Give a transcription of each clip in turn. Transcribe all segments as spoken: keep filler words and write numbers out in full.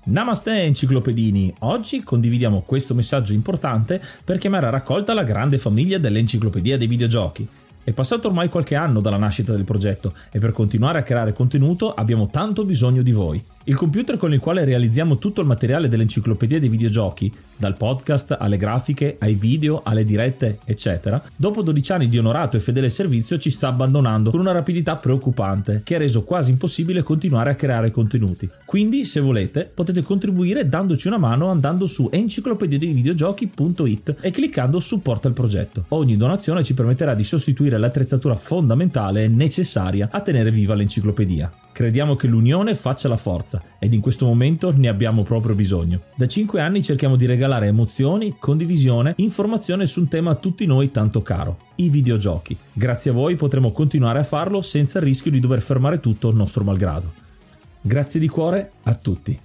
Namaste enciclopedini, oggi condividiamo questo messaggio importante per chiamare a raccolta la grande famiglia dell'Enciclopedia dei Videogiochi. È passato ormai qualche anno dalla nascita del progetto e per continuare a creare contenuto abbiamo tanto bisogno di voi. Il computer con il quale realizziamo tutto il materiale dell'Enciclopedia dei Videogiochi, dal podcast alle grafiche, ai video, alle dirette, eccetera, dopo dodici anni di onorato e fedele servizio ci sta abbandonando con una rapidità preoccupante che ha reso quasi impossibile continuare a creare contenuti. Quindi, se volete, potete contribuire dandoci una mano andando su enciclopedia dei videogiochi punto it e cliccando supporta il progetto. Ogni donazione ci permetterà di sostituire l'attrezzatura fondamentale e necessaria a tenere viva l'enciclopedia. Crediamo che l'unione faccia la forza ed in questo momento ne abbiamo proprio bisogno. Da cinque anni cerchiamo di regalare emozioni, condivisione, informazione su un tema a tutti noi tanto caro, i videogiochi. Grazie a voi potremo continuare a farlo senza il rischio di dover fermare tutto nostro malgrado. Grazie di cuore a tutti.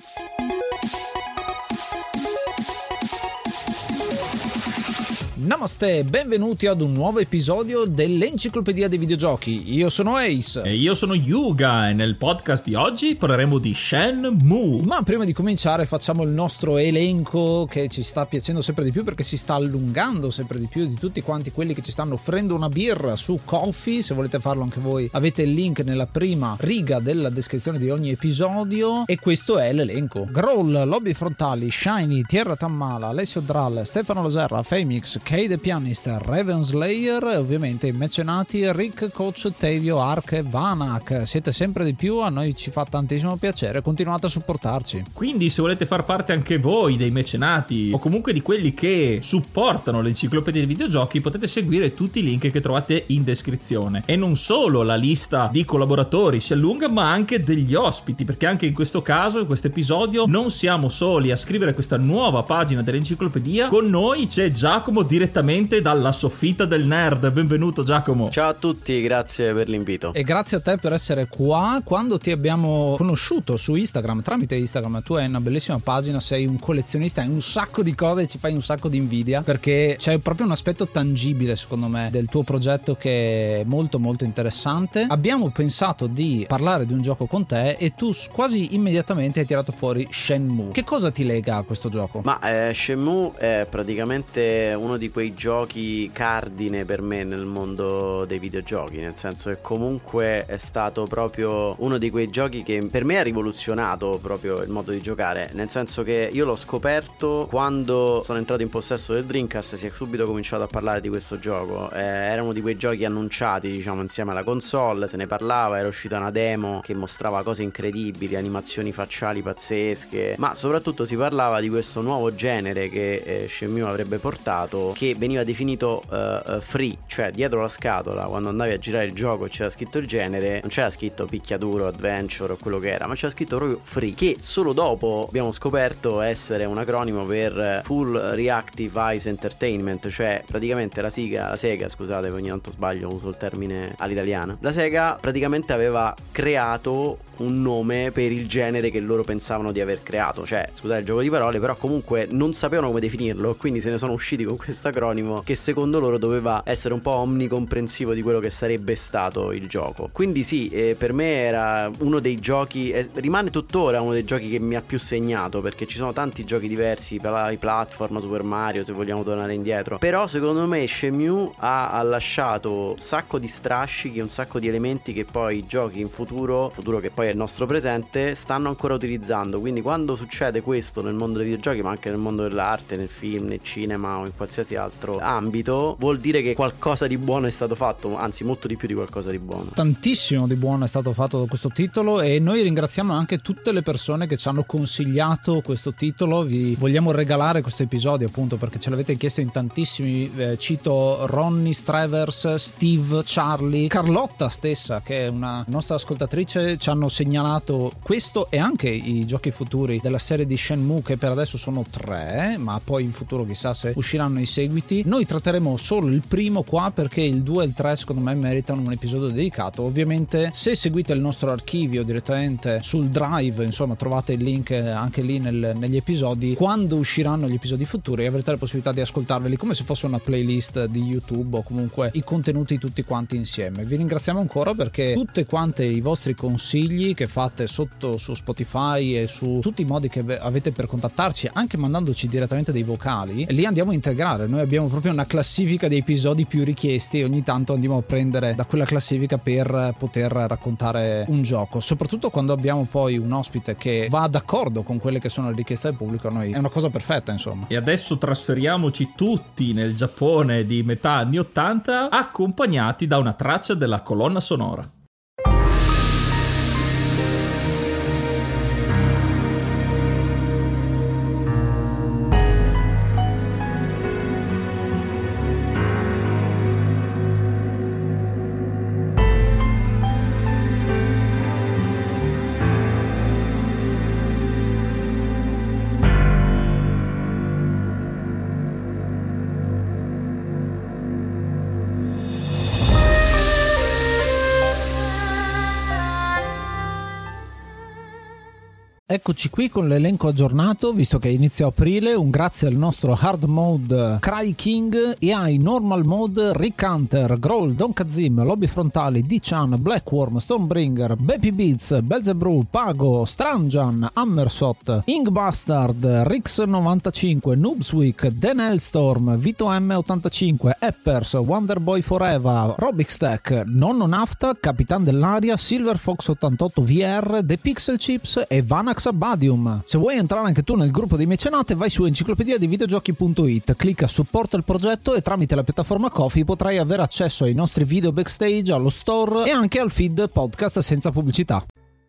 Namaste, benvenuti ad un nuovo episodio dell'Enciclopedia dei Videogiochi. Io sono Ace. E io sono Yuga e nel podcast di oggi parleremo di Shenmue. Ma prima di cominciare facciamo il nostro elenco che ci sta piacendo sempre di più perché si sta allungando sempre di più di tutti quanti quelli che ci stanno offrendo una birra su Ko-fi. Se volete farlo anche voi avete il link nella prima riga della descrizione di ogni episodio e questo è l'elenco. Growl, Lobby Frontali, Shiny, Tierra Tammala, Alessio Drall, Stefano Loserra, Femix, Kay the Pianist, Raven Slayer e ovviamente i mecenati Rick, Coach, Tevio, Ark e Vanak. Siete sempre di più, a noi ci fa tantissimo piacere, continuate a supportarci. Quindi se volete far parte anche voi dei mecenati o comunque di quelli che supportano l'Enciclopedia dei Videogiochi, potete seguire tutti i link che trovate in descrizione. E non solo la lista di collaboratori si allunga, ma anche degli ospiti, perché anche in questo caso, in questo episodio, non siamo soli a scrivere questa nuova pagina dell'Enciclopedia. Con noi c'è Giacomo direttamente dalla soffitta del nerd. Benvenuto Giacomo. Ciao a tutti, grazie per l'invito. E grazie a te per essere qua. Quando ti abbiamo conosciuto su Instagram, tramite Instagram, tu hai una bellissima pagina, sei un collezionista, hai un sacco di cose e ci fai un sacco di invidia perché c'è proprio un aspetto tangibile secondo me del tuo progetto che è molto molto interessante. Abbiamo pensato di parlare di un gioco con te e tu quasi immediatamente hai tirato fuori Shenmue. Che cosa ti lega a questo gioco? Ma eh, Shenmue è praticamente uno di quei giochi cardine per me nel mondo dei videogiochi, nel senso che comunque è stato proprio uno di quei giochi che per me ha rivoluzionato proprio il modo di giocare, nel senso che io l'ho scoperto quando sono entrato in possesso del Dreamcast. Si è subito cominciato a parlare di questo gioco, eh, era uno di quei giochi annunciati diciamo insieme alla console, se ne parlava, era uscita una demo che mostrava cose incredibili, animazioni facciali pazzesche, ma soprattutto si parlava di questo nuovo genere che eh, Shenmue avrebbe portato, che veniva definito uh, free, cioè dietro la scatola quando andavi a girare il gioco e c'era scritto il genere, non c'era scritto picchiaduro, adventure o quello che era, ma c'era scritto proprio free, che solo dopo abbiamo scoperto essere un acronimo per Full Reactive Eyes Entertainment, cioè praticamente la Sega, la Sega scusate, ogni tanto sbaglio, uso il termine all'italiana, la Sega praticamente aveva creato un nome per il genere che loro pensavano di aver creato, cioè scusate il gioco di parole, però comunque non sapevano come definirlo, quindi se ne sono usciti con questo acronimo che secondo loro doveva essere un po' omnicomprensivo di quello che sarebbe stato il gioco. Quindi sì, eh, per me era uno dei giochi, eh, rimane tuttora uno dei giochi che mi ha più segnato, perché ci sono tanti giochi diversi, i platform, Super Mario se vogliamo tornare indietro, però secondo me Shenmue ha, ha lasciato un sacco di strascichi, un sacco di elementi che poi i giochi in futuro, futuro che poi è il nostro presente, stanno ancora utilizzando. Quindi quando succede questo nel mondo dei videogiochi, ma anche nel mondo dell'arte, nel film, nel cinema o in qualsiasi altro ambito, vuol dire che qualcosa di buono è stato fatto, anzi molto di più di qualcosa di buono. Tantissimo di buono è stato fatto da questo titolo e noi ringraziamo anche tutte le persone che ci hanno consigliato questo titolo. Vi vogliamo regalare questo episodio appunto perché ce l'avete chiesto in tantissimi, eh, cito Ronnie Strevers, Steve, Charlie, Carlotta stessa che è una nostra ascoltatrice, ci hanno segnalato questo e anche i giochi futuri della serie di Shenmue che per adesso sono tre, ma poi in futuro chissà se usciranno i seguiti. Noi tratteremo solo il primo qua perché il due e il tre secondo me meritano un episodio dedicato. Ovviamente se seguite il nostro archivio direttamente sul Drive, insomma trovate il link anche lì nel, negli episodi. Quando usciranno gli episodi futuri avrete la possibilità di ascoltarveli come se fosse una playlist di YouTube o comunque i contenuti tutti quanti insieme. Vi ringraziamo ancora perché tutte quante i vostri consigli che fate sotto su Spotify e su tutti i modi che avete per contattarci, anche mandandoci direttamente dei vocali, li andiamo a integrare. Noi abbiamo proprio una classifica dei episodi più richiesti e ogni tanto andiamo a prendere da quella classifica per poter raccontare un gioco, soprattutto quando abbiamo poi un ospite che va d'accordo con quelle che sono le richieste del pubblico. A noi è una cosa perfetta, insomma. E adesso trasferiamoci tutti nel Giappone di metà anni ottanta, accompagnati da una traccia della colonna sonora. Eccoci qui con l'elenco aggiornato, visto che inizia aprile. Un grazie al nostro hard mode Cry King e ai normal mode Rick Hunter, Growl, Don Kazim, Lobby Frontali, D-Chan, Blackworm, Stonebringer, Baby Beats, Belzebrew, Pago, Stranjan, Hammersot, Ingbastard, Rix novantacinque, Noobsweek, Dan Hellstorm, Vito M ottantacinque, Eppers, Wonderboy Forever, Robix Tech, Nonno Nafta, Capitan dell'Aria, Silver Fox ottantotto V R, The Pixel Chips e Vanax Abadium. Se vuoi entrare anche tu nel gruppo dei mecenate, vai su enciclopedia di videogiochi punto it, clicca supporta il progetto e tramite la piattaforma Ko-fi potrai avere accesso ai nostri video backstage, allo store e anche al feed podcast senza pubblicità.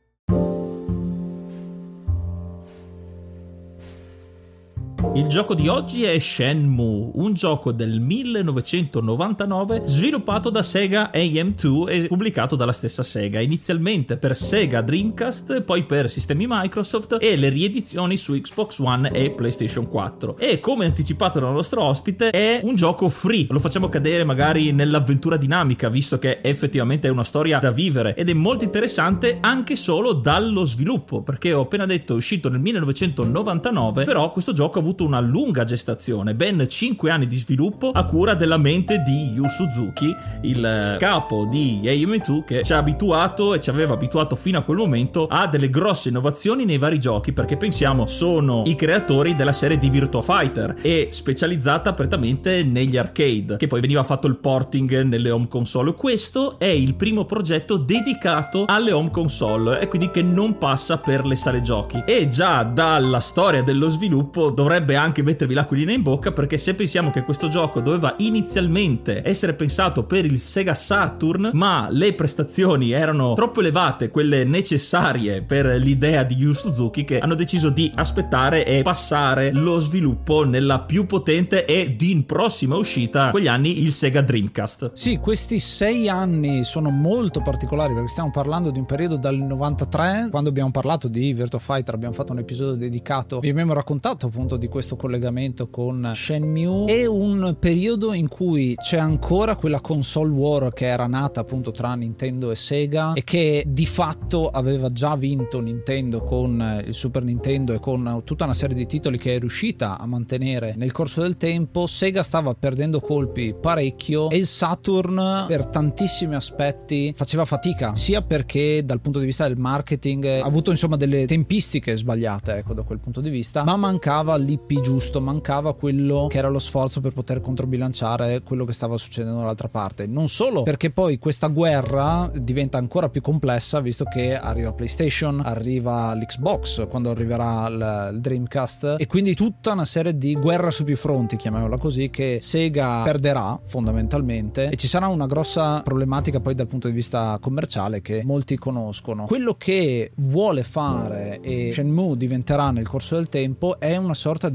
Il gioco di oggi è Shenmue, un gioco del millenovecentonovantanove sviluppato da Sega A M due e pubblicato dalla stessa Sega, inizialmente per Sega Dreamcast, poi per sistemi Microsoft e le riedizioni su Xbox One e PlayStation quattro. E come anticipato dal nostro ospite è un gioco free, lo facciamo cadere magari nell'avventura dinamica, visto che effettivamente è una storia da vivere ed è molto interessante anche solo dallo sviluppo, perché ho appena detto è uscito nel millenovecentonovantanove, però questo gioco ha avuto una lunga gestazione, ben cinque anni di sviluppo a cura della mente di Yu Suzuki, il capo di A M due, che ci ha abituato e ci aveva abituato fino a quel momento a delle grosse innovazioni nei vari giochi, perché pensiamo sono i creatori della serie di Virtua Fighter e specializzata prettamente negli arcade, che poi veniva fatto il porting nelle home console. Questo è il primo progetto dedicato alle home console e quindi che non passa per le sale giochi, e già dalla storia dello sviluppo dovrebbe anche mettervi l'acquolina in bocca, perché se pensiamo che questo gioco doveva inizialmente essere pensato per il Sega Saturn, ma le prestazioni erano troppo elevate, quelle necessarie per l'idea di Yu Suzuki, che hanno deciso di aspettare e passare lo sviluppo nella più potente e di in prossima uscita quegli anni il Sega Dreamcast. Sì, questi sei anni sono molto particolari perché stiamo parlando di un periodo dal novantatré, quando abbiamo parlato di Virtua Fighter abbiamo fatto un episodio dedicato, vi abbiamo raccontato appunto di questo collegamento con Shenmue. È un periodo in cui c'è ancora quella console war che era nata appunto tra Nintendo e Sega e che di fatto aveva già vinto Nintendo con il Super Nintendo e con tutta una serie di titoli che è riuscita a mantenere nel corso del tempo. Sega stava perdendo colpi parecchio e il Saturn per tantissimi aspetti faceva fatica, sia perché dal punto di vista del marketing ha avuto insomma delle tempistiche sbagliate, ecco, da quel punto di vista, ma mancava l'I P giusto, mancava quello che era lo sforzo per poter controbilanciare quello che stava succedendo dall'altra parte. Non solo perché poi questa guerra diventa ancora più complessa, visto che arriva PlayStation, arriva l'Xbox quando arriverà il, il Dreamcast, e quindi tutta una serie di guerra su più fronti, chiamiamola così, che Sega perderà fondamentalmente, e ci sarà una grossa problematica poi dal punto di vista commerciale che molti conoscono. Quello che vuole fare e Shenmue diventerà nel corso del tempo è una sorta di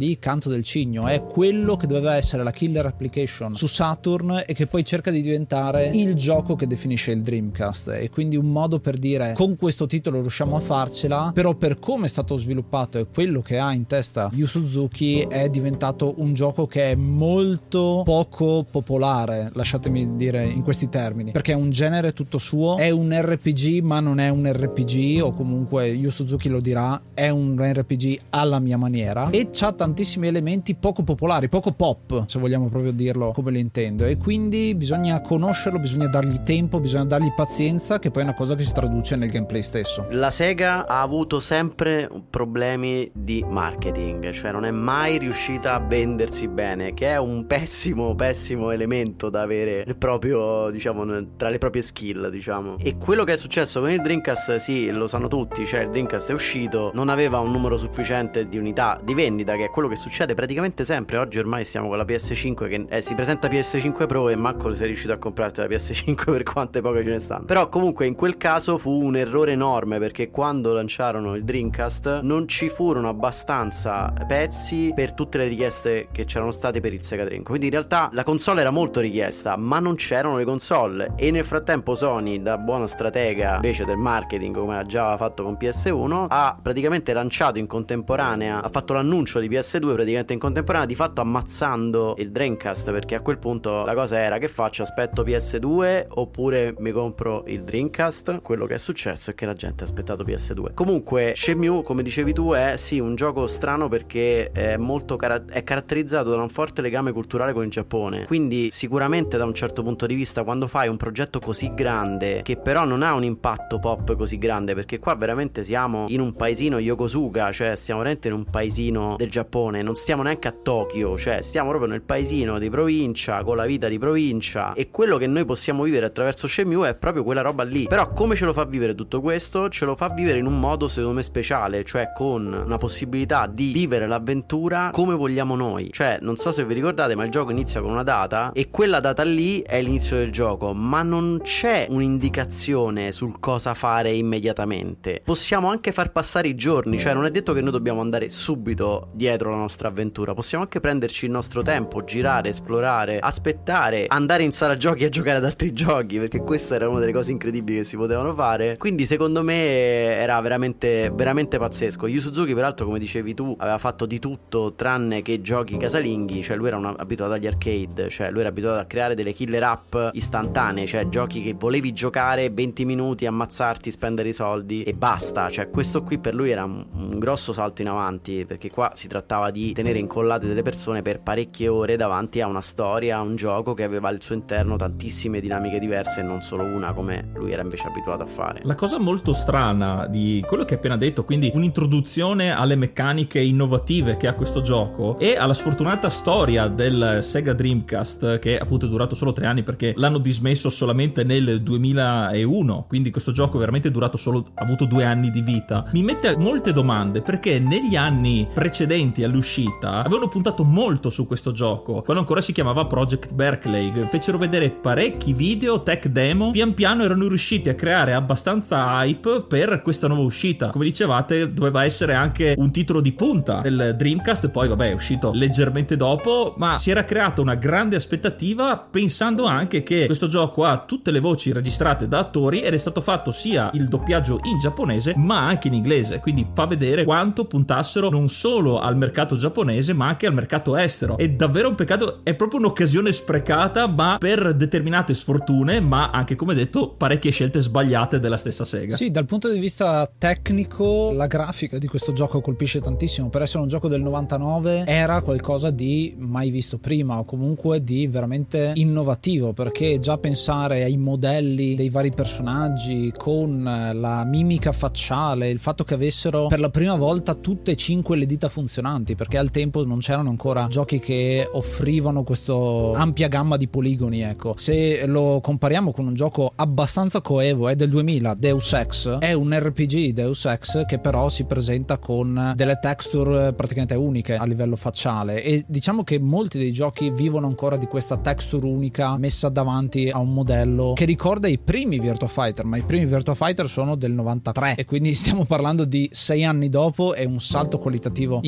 di Canto del Cigno, è quello che doveva essere la killer application su Saturn e che poi cerca di diventare il gioco che definisce il Dreamcast, e quindi un modo per dire con questo titolo riusciamo a farcela, però per come è stato sviluppato e quello che ha in testa Yu Suzuki è diventato un gioco che è molto poco popolare, lasciatemi dire in questi termini, perché è un genere tutto suo, è un R P G ma non è un R P G, o comunque Yu Suzuki lo dirà, è un R P G alla mia maniera, e c'ha tantissimi elementi poco popolari, poco pop, se vogliamo proprio dirlo come lo intendo, e quindi bisogna conoscerlo, bisogna dargli tempo, bisogna dargli pazienza, che poi è una cosa che si traduce nel gameplay stesso. La Sega ha avuto sempre problemi di marketing, cioè non è mai riuscita a vendersi bene, che è un pessimo pessimo elemento da avere proprio, diciamo, tra le proprie skill, diciamo. E quello che è successo con il Dreamcast, sì, lo sanno tutti, cioè il Dreamcast è uscito, non aveva un numero sufficiente di unità di vendita, che è quello che succede praticamente sempre. Oggi ormai siamo con la P S cinque che eh, si presenta P S cinque Pro e manco sei riuscito a comprarti la P S cinque per quante poche ce ne stanno. Però comunque in quel caso fu un errore enorme, perché quando lanciarono il Dreamcast non ci furono abbastanza pezzi per tutte le richieste che c'erano state per il Sega Dreamcast. Quindi in realtà la console era molto richiesta, ma non c'erano le console, e nel frattempo Sony, da buona stratega invece del marketing, come ha già fatto con P S uno, ha praticamente lanciato in contemporanea, ha fatto l'annuncio di P S due praticamente in contemporanea, di fatto ammazzando il Dreamcast, perché a quel punto la cosa era: che faccio? Aspetto P S due oppure mi compro il Dreamcast? Quello che è successo è che la gente ha aspettato P S due. Comunque Shenmue, come dicevi tu, è sì un gioco strano perché è molto car- è caratterizzato da un forte legame culturale con il Giappone, quindi sicuramente da un certo punto di vista, quando fai un progetto così grande che però non ha un impatto pop così grande, perché qua veramente siamo in un paesino Yokosuka, cioè stiamo veramente in un paesino del Giappone, non stiamo neanche a Tokyo, cioè stiamo proprio nel paesino di provincia, con la vita di provincia, e quello che noi possiamo vivere attraverso Shenmue è proprio quella roba lì. Però come ce lo fa vivere tutto questo? Ce lo fa vivere in un modo secondo me speciale, cioè con una possibilità di vivere l'avventura come vogliamo noi. Cioè non so se vi ricordate, ma il gioco inizia con una data e quella data lì è l'inizio del gioco, ma non c'è un'indicazione sul cosa fare immediatamente. Possiamo anche far passare i giorni, cioè non è detto che noi dobbiamo andare subito dietro la nostra avventura, possiamo anche prenderci il nostro tempo, girare, esplorare, aspettare, andare in sala giochi a giocare ad altri giochi, perché questa era una delle cose incredibili che si potevano fare. Quindi secondo me era veramente veramente pazzesco. Yu Suzuki peraltro, come dicevi tu, aveva fatto di tutto tranne che giochi casalinghi, cioè lui era un abituato agli arcade, cioè lui era abituato a creare delle killer app istantanee, cioè giochi che volevi giocare venti minuti, ammazzarti, spendere i soldi e basta. Cioè questo qui per lui era un, un grosso salto in avanti, perché qua si trattava di tenere incollate delle persone per parecchie ore davanti a una storia, a un gioco che aveva al suo interno tantissime dinamiche diverse e non solo una, come lui era invece abituato a fare. La cosa molto strana di quello che hai appena detto, quindi un'introduzione alle meccaniche innovative che ha questo gioco e alla sfortunata storia del Sega Dreamcast, che appunto è durato solo tre anni perché l'hanno dismesso solamente nel duemilauno, quindi questo gioco veramente è durato solo, ha avuto due anni di vita, mi mette molte domande, perché negli anni precedenti all'uscita avevano puntato molto su questo gioco, quando ancora si chiamava Project Berkeley, fecero vedere parecchi video, tech demo, pian piano erano riusciti a creare abbastanza hype per questa nuova uscita. Come dicevate, doveva essere anche un titolo di punta del Dreamcast, poi vabbè è uscito leggermente dopo, ma si era creata una grande aspettativa pensando anche che questo gioco ha tutte le voci registrate da attori ed è stato fatto sia il doppiaggio in giapponese ma anche in inglese, quindi fa vedere quanto puntassero non solo al mercato giapponese ma anche al mercato estero. È davvero un peccato, è proprio un'occasione sprecata, ma per determinate sfortune, ma anche, come detto, parecchie scelte sbagliate della stessa Sega. Sì, dal punto di vista tecnico la grafica di questo gioco colpisce tantissimo. Per essere un gioco del novantanove era qualcosa di mai visto prima, o comunque di veramente innovativo, perché già pensare ai modelli dei vari personaggi con la mimica facciale, il fatto che avessero per la prima volta tutte e cinque le dita funzionanti, perché al tempo non c'erano ancora giochi che offrivano questa ampia gamma di poligoni, ecco. Se lo compariamo con un gioco abbastanza coevo, è del duemila, Deus Ex, è un R P G Deus Ex che però si presenta con delle texture praticamente uniche a livello facciale, e diciamo che molti dei giochi vivono ancora di questa texture unica messa davanti a un modello che ricorda i primi Virtua Fighter, ma i primi Virtua Fighter sono del novantatré e quindi stiamo parlando di sei anni dopo. È un salto qualitativo incredibile,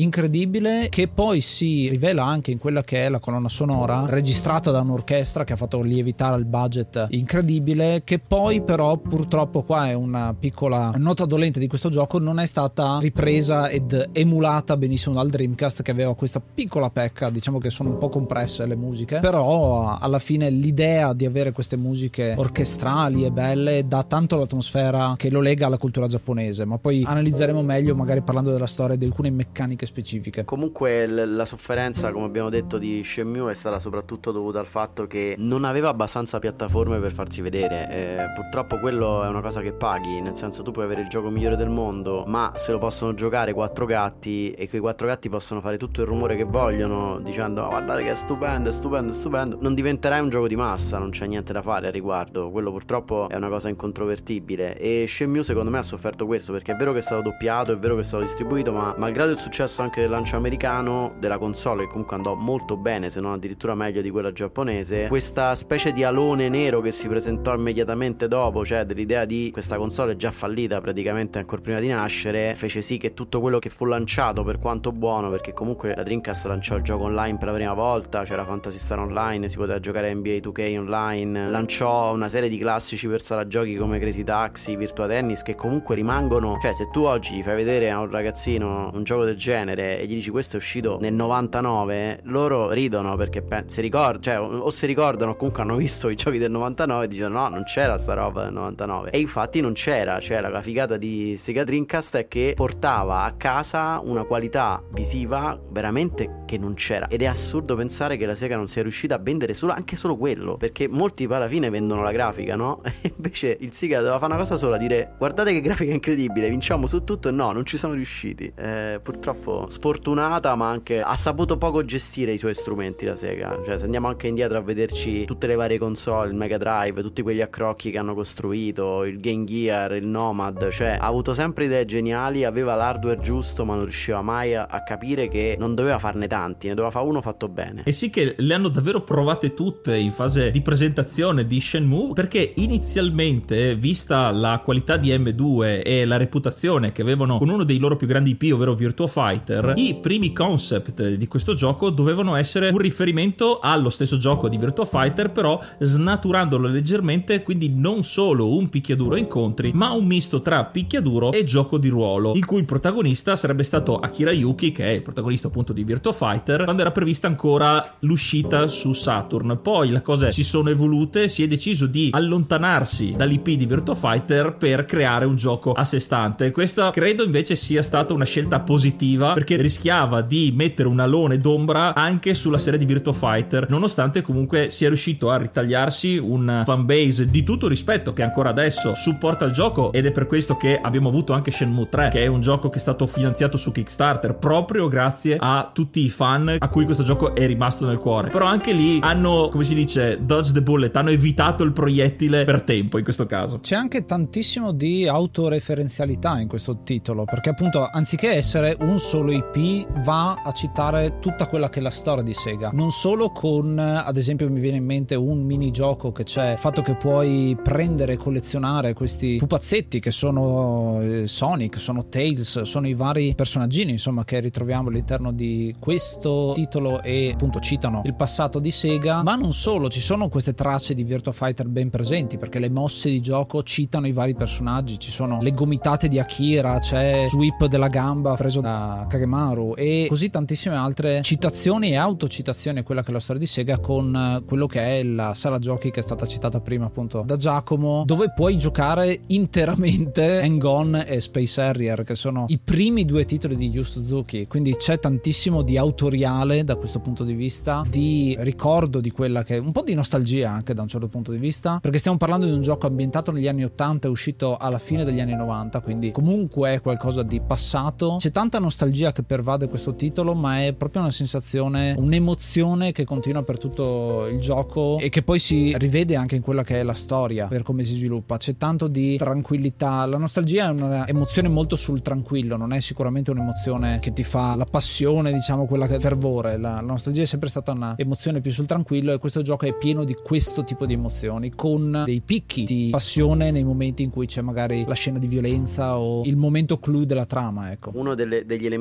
incredibile, che poi si rivela anche in quella che è la colonna sonora registrata da un'orchestra che ha fatto lievitare il budget incredibile, che poi però purtroppo, qua è una piccola nota dolente di questo gioco, non è stata ripresa ed emulata benissimo dal Dreamcast, che aveva questa piccola pecca, diciamo che sono un po' compresse le musiche, però alla fine l'idea di avere queste musiche orchestrali e belle dà tanto l'atmosfera che lo lega alla cultura giapponese, ma poi analizzeremo meglio magari parlando della storia e di alcune meccaniche specifiche. Comunque l- la sofferenza, come abbiamo detto, di Shenmue è stata soprattutto dovuta al fatto che non aveva abbastanza piattaforme per farsi vedere. Eh, purtroppo quello è una cosa che paghi, nel senso, tu puoi avere il gioco migliore del mondo, ma se lo possono giocare quattro gatti e quei quattro gatti possono fare tutto il rumore che vogliono dicendo oh, guardate che è stupendo, è stupendo, è stupendo, non diventerai un gioco di massa, non c'è niente da fare a riguardo. Quello purtroppo è una cosa incontrovertibile, e Shenmue secondo me ha sofferto questo, perché è vero che è stato doppiato, è vero che è stato distribuito, ma malgrado il successo anche del lancio americano della console, che comunque andò molto bene, se non addirittura meglio di quella giapponese, questa specie di alone nero che si presentò immediatamente dopo, cioè dell'idea di questa console già fallita praticamente ancora prima di nascere, fece sì che tutto quello che fu lanciato, per quanto buono, perché comunque la Dreamcast lanciò il gioco online per la prima volta, c'era Phantasy Star Online, si poteva giocare a N B A due K online, lanciò una serie di classici per sala giochi come Crazy Taxi, Virtua Tennis, che comunque rimangono, cioè se tu oggi gli fai vedere a un ragazzino un gioco del genere e gli dici questo è uscito nel novantanove, loro ridono, perché si ricordano, cioè o si ricordano o comunque hanno visto i giochi del novantanove e dicono no, non c'era sta roba del novantanove, e infatti non c'era. Cioè la figata di Sega Dreamcast è che portava a casa una qualità visiva veramente che non c'era, ed è assurdo pensare che la Sega non sia riuscita a vendere solo, anche solo quello, perché molti poi alla fine vendono la grafica, no? E invece il Sega doveva fare una cosa sola, dire guardate che grafica incredibile, vinciamo su tutto, e no, non ci sono riusciti. Eh, purtroppo sfortunata, ma anche ha saputo poco gestire i suoi strumenti la Sega. Cioè se andiamo anche indietro a vederci tutte le varie console, il Mega Drive, tutti quegli accrocchi che hanno costruito, il Game Gear, il Nomad, cioè ha avuto sempre idee geniali, aveva l'hardware giusto, ma non riusciva mai a, a capire che non doveva farne tanti, ne doveva fare uno fatto bene. E sì che le hanno davvero provate tutte in fase di presentazione di Shenmue, perché inizialmente, vista la qualità di M due e la reputazione che avevano con uno dei loro più grandi I P, ovvero Virtua Fighter, i primi concept di questo gioco dovevano essere un riferimento allo stesso gioco di Virtua Fighter, però snaturandolo leggermente, quindi non solo un picchiaduro incontri, ma un misto tra picchiaduro e gioco di ruolo, in cui il protagonista sarebbe stato Akira Yuki, che è il protagonista appunto di Virtua Fighter, quando era prevista ancora l'uscita su Saturn. Poi le cose si sono evolute, si è deciso di allontanarsi dall'I P di Virtua Fighter per creare un gioco a sé stante. Questa credo invece sia stata una scelta positiva, perché rischiava di mettere un alone d'ombra anche sulla serie di Virtua Fighter, nonostante comunque sia riuscito a ritagliarsi un fanbase di tutto rispetto che ancora adesso supporta il gioco, ed è per questo che abbiamo avuto anche Shenmue tre, che è un gioco che è stato finanziato su Kickstarter proprio grazie a tutti i fan a cui questo gioco è rimasto nel cuore. Però anche lì hanno, come si dice, dodge the bullet, hanno evitato il proiettile per tempo in questo caso. C'è anche tantissimo di autoreferenzialità in questo titolo, perché appunto anziché essere un solo I P va a citare tutta quella che è la storia di Sega, non solo con, ad esempio mi viene in mente un minigioco che c'è, il fatto che puoi prendere e collezionare questi pupazzetti che sono eh, Sonic, sono Tails, sono i vari personaggini insomma che ritroviamo all'interno di questo titolo, e appunto citano il passato di Sega, ma non solo, ci sono queste tracce di Virtua Fighter ben presenti, perché le mosse di gioco citano i vari personaggi, ci sono le gomitate di Akira, c'è sweep della gamba preso da Kagemaru e così tantissime altre citazioni e autocitazioni a quella che è la storia di Sega, con quello che è la sala giochi che è stata citata prima appunto da Giacomo, dove puoi giocare interamente Hang-On e Space Harrier, che sono i primi due titoli di Yu Suzuki, quindi c'è tantissimo di autoriale da questo punto di vista, di ricordo di quella che è un po' di nostalgia anche da un certo punto di vista, perché stiamo parlando di un gioco ambientato negli anni ottanta, è uscito alla fine degli anni novanta, quindi comunque è qualcosa di passato. C'è tanta nostalgia che pervade questo titolo, ma è proprio una sensazione, un'emozione che continua per tutto il gioco e che poi si rivede anche in quella che è la storia, per come si sviluppa. C'è tanto di tranquillità. La nostalgia è un'emozione molto sul tranquillo, non è sicuramente un'emozione che ti fa la passione, diciamo quella che fervore. La, la nostalgia è sempre stata un'emozione più sul tranquillo, e questo gioco è pieno di questo tipo di emozioni, con dei picchi di passione nei momenti in cui c'è magari la scena di violenza o il momento clou della trama, ecco. Uno delle, degli elementi che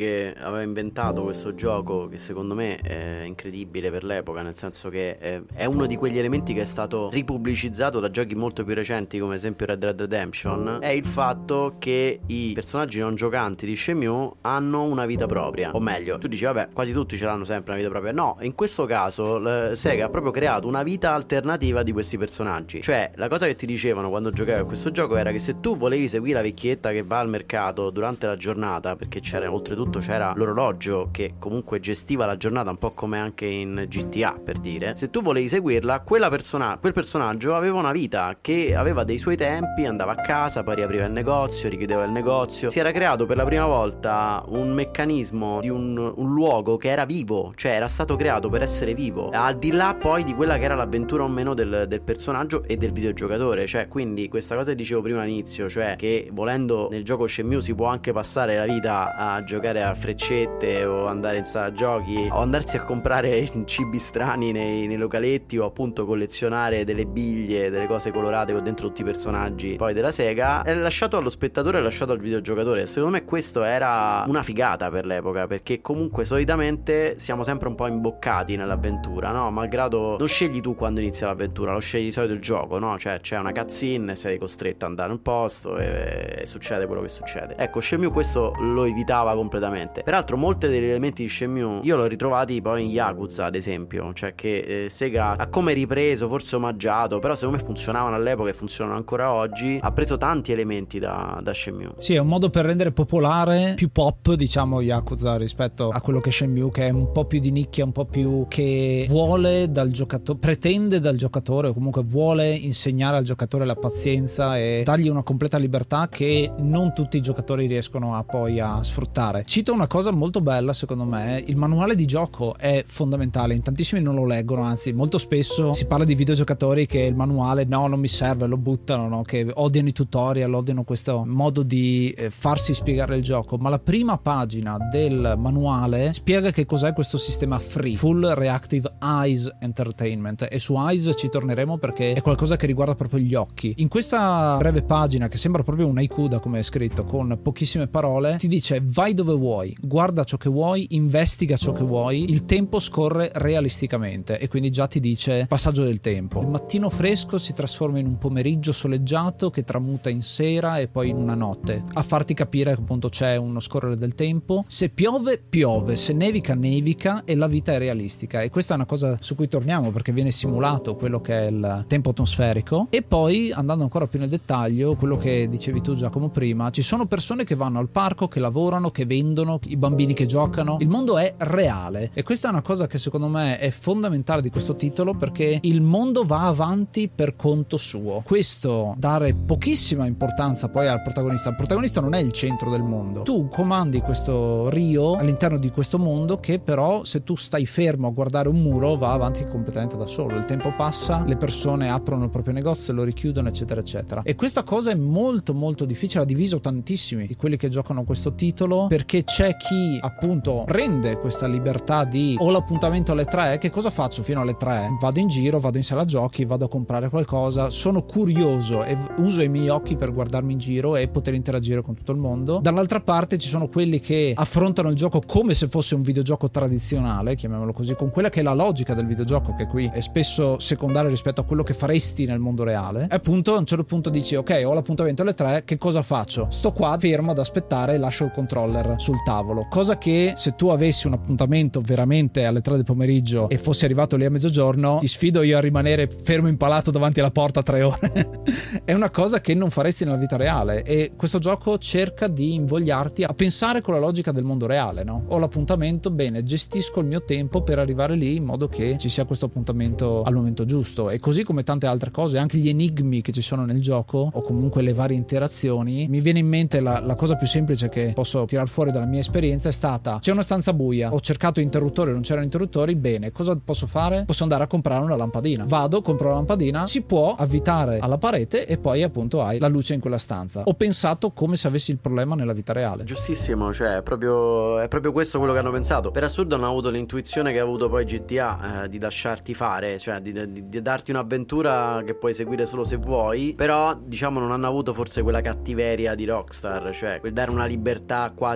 che aveva inventato questo gioco, che secondo me è incredibile per l'epoca, nel senso che è, è uno di quegli elementi che è stato ripubblicizzato da giochi molto più recenti, come ad esempio Red Dead Redemption, è il fatto che i personaggi non giocanti di Shenmue hanno una vita propria. O meglio, tu dici vabbè, quasi tutti ce l'hanno sempre una vita propria. No, in questo caso Sega ha proprio creato una vita alternativa di questi personaggi. Cioè, la cosa che ti dicevano quando giocavi a questo gioco era che se tu volevi seguire la vecchietta che va al mercato durante la giornata, perché c'era, oltretutto c'era l'orologio che comunque gestiva la giornata, un po' come anche in G T A, per dire, se tu volevi seguirla, quella persona, quel personaggio aveva una vita che aveva dei suoi tempi, andava a casa, poi riapriva il negozio, richiudeva il negozio. Si era creato per la prima volta un meccanismo di un, un luogo che era vivo, cioè era stato creato per essere vivo, al di là poi di quella che era l'avventura o meno del, del personaggio e del videogiocatore. Cioè, quindi questa cosa che dicevo prima all'inizio, cioè che volendo nel gioco Shenmue si può anche passare la vita a giocare a freccette o andare in sala giochi o andarsi a comprare cibi strani nei, nei localetti, o appunto collezionare delle biglie, delle cose colorate con dentro tutti i personaggi poi della Sega, è lasciato allo spettatore, è lasciato al videogiocatore. Secondo me questo era una figata per l'epoca, perché comunque solitamente siamo sempre un po' imboccati nell'avventura, no? Malgrado non scegli tu quando inizia l'avventura, lo scegli di solito il gioco, no? Cioè c'è una cutscene e sei costretto ad andare a un posto e, e succede quello che succede. Ecco, Shenmue questo lo evitava completamente. Peraltro molti degli elementi di Shenmue io l'ho ritrovati poi in Yakuza, ad esempio, cioè che eh, Sega ha come ripreso, forse omaggiato, però secondo me funzionavano all'epoca e funzionano ancora oggi. Ha preso tanti elementi da, da Shenmue. Sì, è un modo per rendere popolare, più pop, diciamo, Yakuza rispetto a quello che è Shenmue, che è un po' più di nicchia, un po' più che vuole dal giocatore, pretende dal giocatore, o comunque vuole insegnare al giocatore la pazienza e dargli una completa libertà che non tutti i giocatori riescono a poi a sfruttare. Cito una cosa molto bella, secondo me: il manuale di gioco è fondamentale. In tantissimi non lo leggono, anzi molto spesso si parla di videogiocatori che il manuale no, non mi serve, lo buttano, no? Che odiano i tutorial, odiano questo modo di eh, farsi spiegare il gioco. Ma la prima pagina del manuale spiega che cos'è questo sistema free, Full Reactive Eyes Entertainment, e su Eyes ci torneremo perché è qualcosa che riguarda proprio gli occhi. In questa breve pagina, che sembra proprio un haiku da come è scritto, con pochissime parole, ti dice: vai dove vuoi, guarda ciò che vuoi, investiga ciò che vuoi, il tempo scorre realisticamente. E quindi già ti dice passaggio del tempo. Il mattino fresco si trasforma in un pomeriggio soleggiato che tramuta in sera e poi in una notte, a farti capire che appunto c'è uno scorrere del tempo. Se piove piove, se nevica nevica, e la vita è realistica. E questa è una cosa su cui torniamo, perché viene simulato quello che è il tempo atmosferico. E poi, andando ancora più nel dettaglio, quello che dicevi tu Giacomo prima, ci sono persone che vanno al parco, che lavorano, che vendono, i bambini che giocano. Il mondo è reale, e questa è una cosa che secondo me è fondamentale di questo titolo, perché il mondo va avanti per conto suo. Questo, dare pochissima importanza poi al protagonista. Il protagonista non è il centro del mondo. Tu comandi questo Rio all'interno di questo mondo che però, se tu stai fermo a guardare un muro, va avanti completamente da solo. Il tempo passa, le persone aprono il proprio negozio, lo richiudono, eccetera eccetera. E questa cosa è molto molto difficile, ha diviso tantissimi di quelli che giocano questo titolo, perché c'è chi appunto prende questa libertà di: ho l'appuntamento alle tre, che cosa faccio fino alle tre? Vado in giro, vado in sala giochi, vado a comprare qualcosa, sono curioso e uso i miei occhi per guardarmi in giro e poter interagire con tutto il mondo. Dall'altra parte ci sono quelli che affrontano il gioco come se fosse un videogioco tradizionale, chiamiamolo così, con quella che è la logica del videogioco, che qui è spesso secondaria rispetto a quello che faresti nel mondo reale. E appunto a un certo punto dici: ok, ho l'appuntamento alle tre, che cosa faccio? Sto qua fermo ad aspettare e lascio il controller sul tavolo. Cosa che, se tu avessi un appuntamento veramente alle tre del pomeriggio e fossi arrivato lì a mezzogiorno, ti sfido io a rimanere fermo impalato davanti alla porta tre ore. È una cosa che non faresti nella vita reale, e questo gioco cerca di invogliarti a pensare con la logica del mondo reale, no? Ho l'appuntamento, bene, gestisco il mio tempo per arrivare lì in modo che ci sia questo appuntamento al momento giusto. E così come tante altre cose, anche gli enigmi che ci sono nel gioco, o comunque le varie interazioni. Mi viene in mente la, la cosa più semplice che posso tirar fuori dalla mia esperienza è stata: c'è una stanza buia, ho cercato interruttori, non c'erano interruttori, bene, cosa posso fare? Posso andare a comprare una lampadina. Vado, compro la lampadina, si può avvitare alla parete e poi appunto hai la luce in quella stanza. Ho pensato come se avessi il problema nella vita reale. Giustissimo, cioè è proprio, è proprio questo quello che hanno pensato. Per assurdo hanno avuto l'intuizione che ha avuto poi G T A, eh, di lasciarti fare, cioè di, di, di darti un'avventura che puoi seguire solo se vuoi, però diciamo non hanno avuto forse quella cattiveria di Rockstar, cioè quel dare una libertà quasi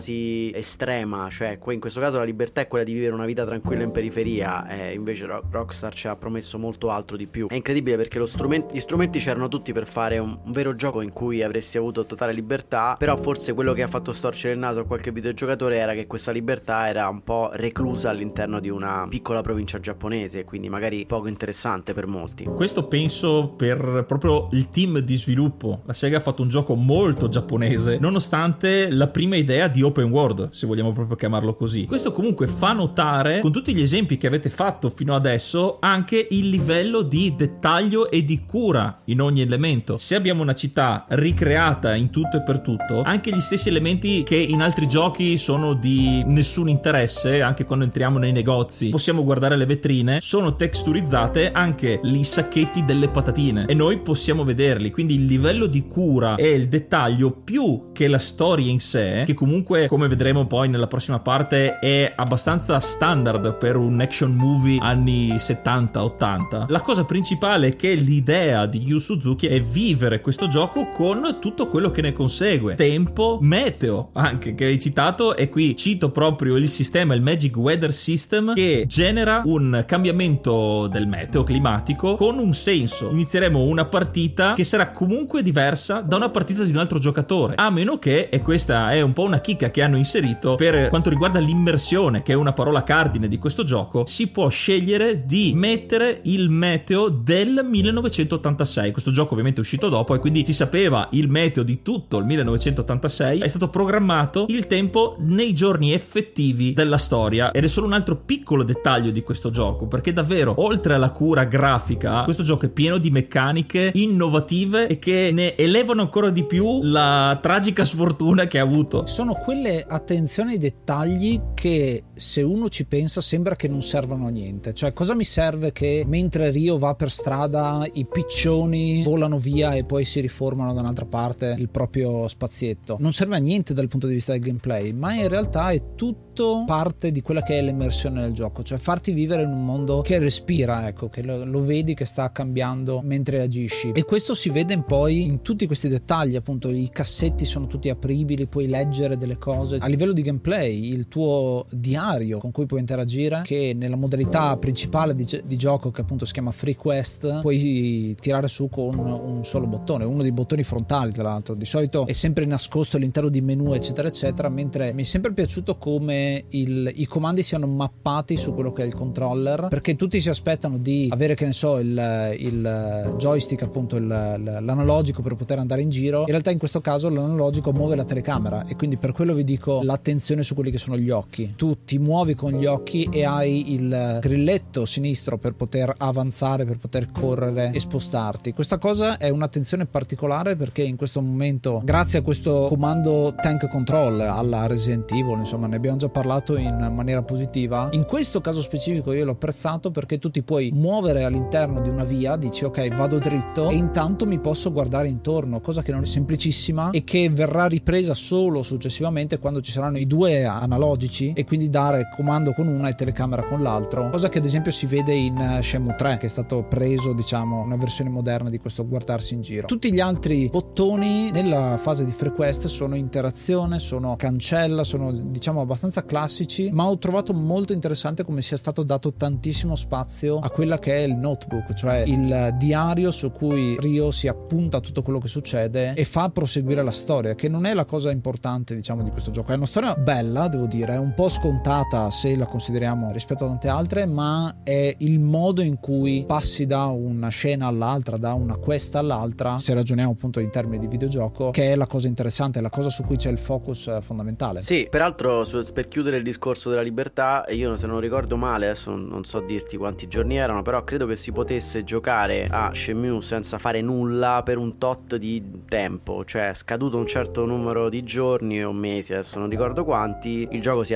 poi estrema, cioè in questo caso la libertà è quella di vivere una vita tranquilla in periferia, e invece Rockstar ci ha promesso molto altro di più. È incredibile perché lo strumenti, gli strumenti c'erano tutti per fare un, un vero gioco in cui avresti avuto totale libertà, però forse quello che ha fatto storcere il naso a qualche videogiocatore era che questa libertà era un po' reclusa all'interno di una piccola provincia giapponese, quindi magari poco interessante per molti. Questo penso per proprio il team di sviluppo. La Sega ha fatto un gioco molto giapponese, nonostante la prima idea di open world, se vogliamo proprio chiamarlo così. Questo comunque fa notare, con tutti gli esempi che avete fatto fino adesso, anche il livello di dettaglio e di cura in ogni elemento. Se abbiamo una città ricreata in tutto e per tutto, anche gli stessi elementi che in altri giochi sono di nessun interesse, anche quando entriamo nei negozi possiamo guardare le vetrine, sono texturizzate anche i sacchetti delle patatine e noi possiamo vederli, quindi il livello di cura e il dettaglio, più che la storia in sé, che comunque come vedremo poi nella prossima parte è abbastanza standard per un action movie anni settanta ottanta. La cosa principale è che l'idea di Yu Suzuki è vivere questo gioco con tutto quello che ne consegue: tempo, meteo anche, che hai citato, e qui cito proprio il sistema, il Magic Weather System, che genera un cambiamento del meteo climatico con un senso. Inizieremo una partita che sarà comunque diversa da una partita di un altro giocatore, a meno che, e questa è un po' una chicca che hanno inserito per quanto riguarda l'immersione, che è una parola cardine di questo gioco, si può scegliere di mettere il meteo del millenovecentottantasei. Questo gioco ovviamente è uscito dopo e quindi si sapeva il meteo di tutto il millenovecentottantasei. È stato programmato il tempo nei giorni effettivi della storia, ed è solo un altro piccolo dettaglio di questo gioco, perché davvero oltre alla cura grafica questo gioco è pieno di meccaniche innovative e che ne elevano ancora di più la tragica sfortuna che ha avuto. Sono quelle attenzioni ai dettagli che, se uno ci pensa, sembra che non servano a niente. Cioè, cosa mi serve che mentre Rio va per strada i piccioni volano via e poi si riformano da un'altra parte il proprio spazietto? Non serve a niente dal punto di vista del gameplay, ma in realtà è tutto parte di quella che è l'immersione del gioco, cioè farti vivere in un mondo che respira, ecco, che lo, lo vedi che sta cambiando mentre agisci. E questo si vede poi in tutti questi dettagli, appunto i cassetti sono tutti apribili, puoi leggere delle cose. A livello di gameplay, il tuo diario con cui puoi interagire, che nella modalità principale di, di gioco, che appunto si chiama Free Quest, puoi tirare su con un solo bottone, uno dei bottoni frontali tra l'altro. Di solito è sempre nascosto all'interno di menu eccetera eccetera, mentre mi è sempre piaciuto come il, i comandi siano mappati su quello che è il controller, perché tutti si aspettano di avere, che ne so, il, il joystick, appunto il, l'analogico per poter andare in giro. In realtà in questo caso l'analogico muove la telecamera, e quindi per quello vi dico l'attenzione su quelli che sono gli occhi. Tu ti muovi con gli occhi e hai il grilletto sinistro per poter avanzare, per poter correre e spostarti. Questa cosa è un'attenzione particolare, perché in questo momento, grazie a questo comando tank control alla Resident Evil, insomma ne abbiamo già parlato in maniera positiva, in questo caso specifico io l'ho apprezzato, perché tu ti puoi muovere all'interno di una via, dici ok vado dritto e intanto mi posso guardare intorno, cosa che non è semplicissima e che verrà ripresa solo successivamente quando ci saranno i due analogici, e quindi dare comando con una e telecamera con l'altro, cosa che ad esempio si vede in Shenmue tre, che è stato preso, diciamo, una versione moderna di questo guardarsi in giro. Tutti gli altri bottoni nella fase di Free Quest sono interazione, sono cancella, sono diciamo abbastanza classici, ma ho trovato molto interessante come sia stato dato tantissimo spazio a quella che è il notebook, cioè il diario su cui Rio si appunta tutto quello che succede e fa proseguire la storia, che non è la cosa importante, diciamo, di questo gioco. È una storia bella, devo dire, è un po' scontata se la consideriamo rispetto a tante altre, ma è il modo in cui passi da una scena all'altra, da una quest all'altra, se ragioniamo appunto in termini di videogioco, che è la cosa interessante, è la cosa su cui c'è il focus fondamentale. Sì, peraltro su, per chiudere il discorso della libertà, io se non ricordo male, adesso non, non so dirti quanti giorni erano, però credo che si potesse giocare a Shenmue senza fare nulla per un tot di tempo, cioè scaduto un certo numero di giorni o mesi, adesso non ricordo quanti, il gioco si,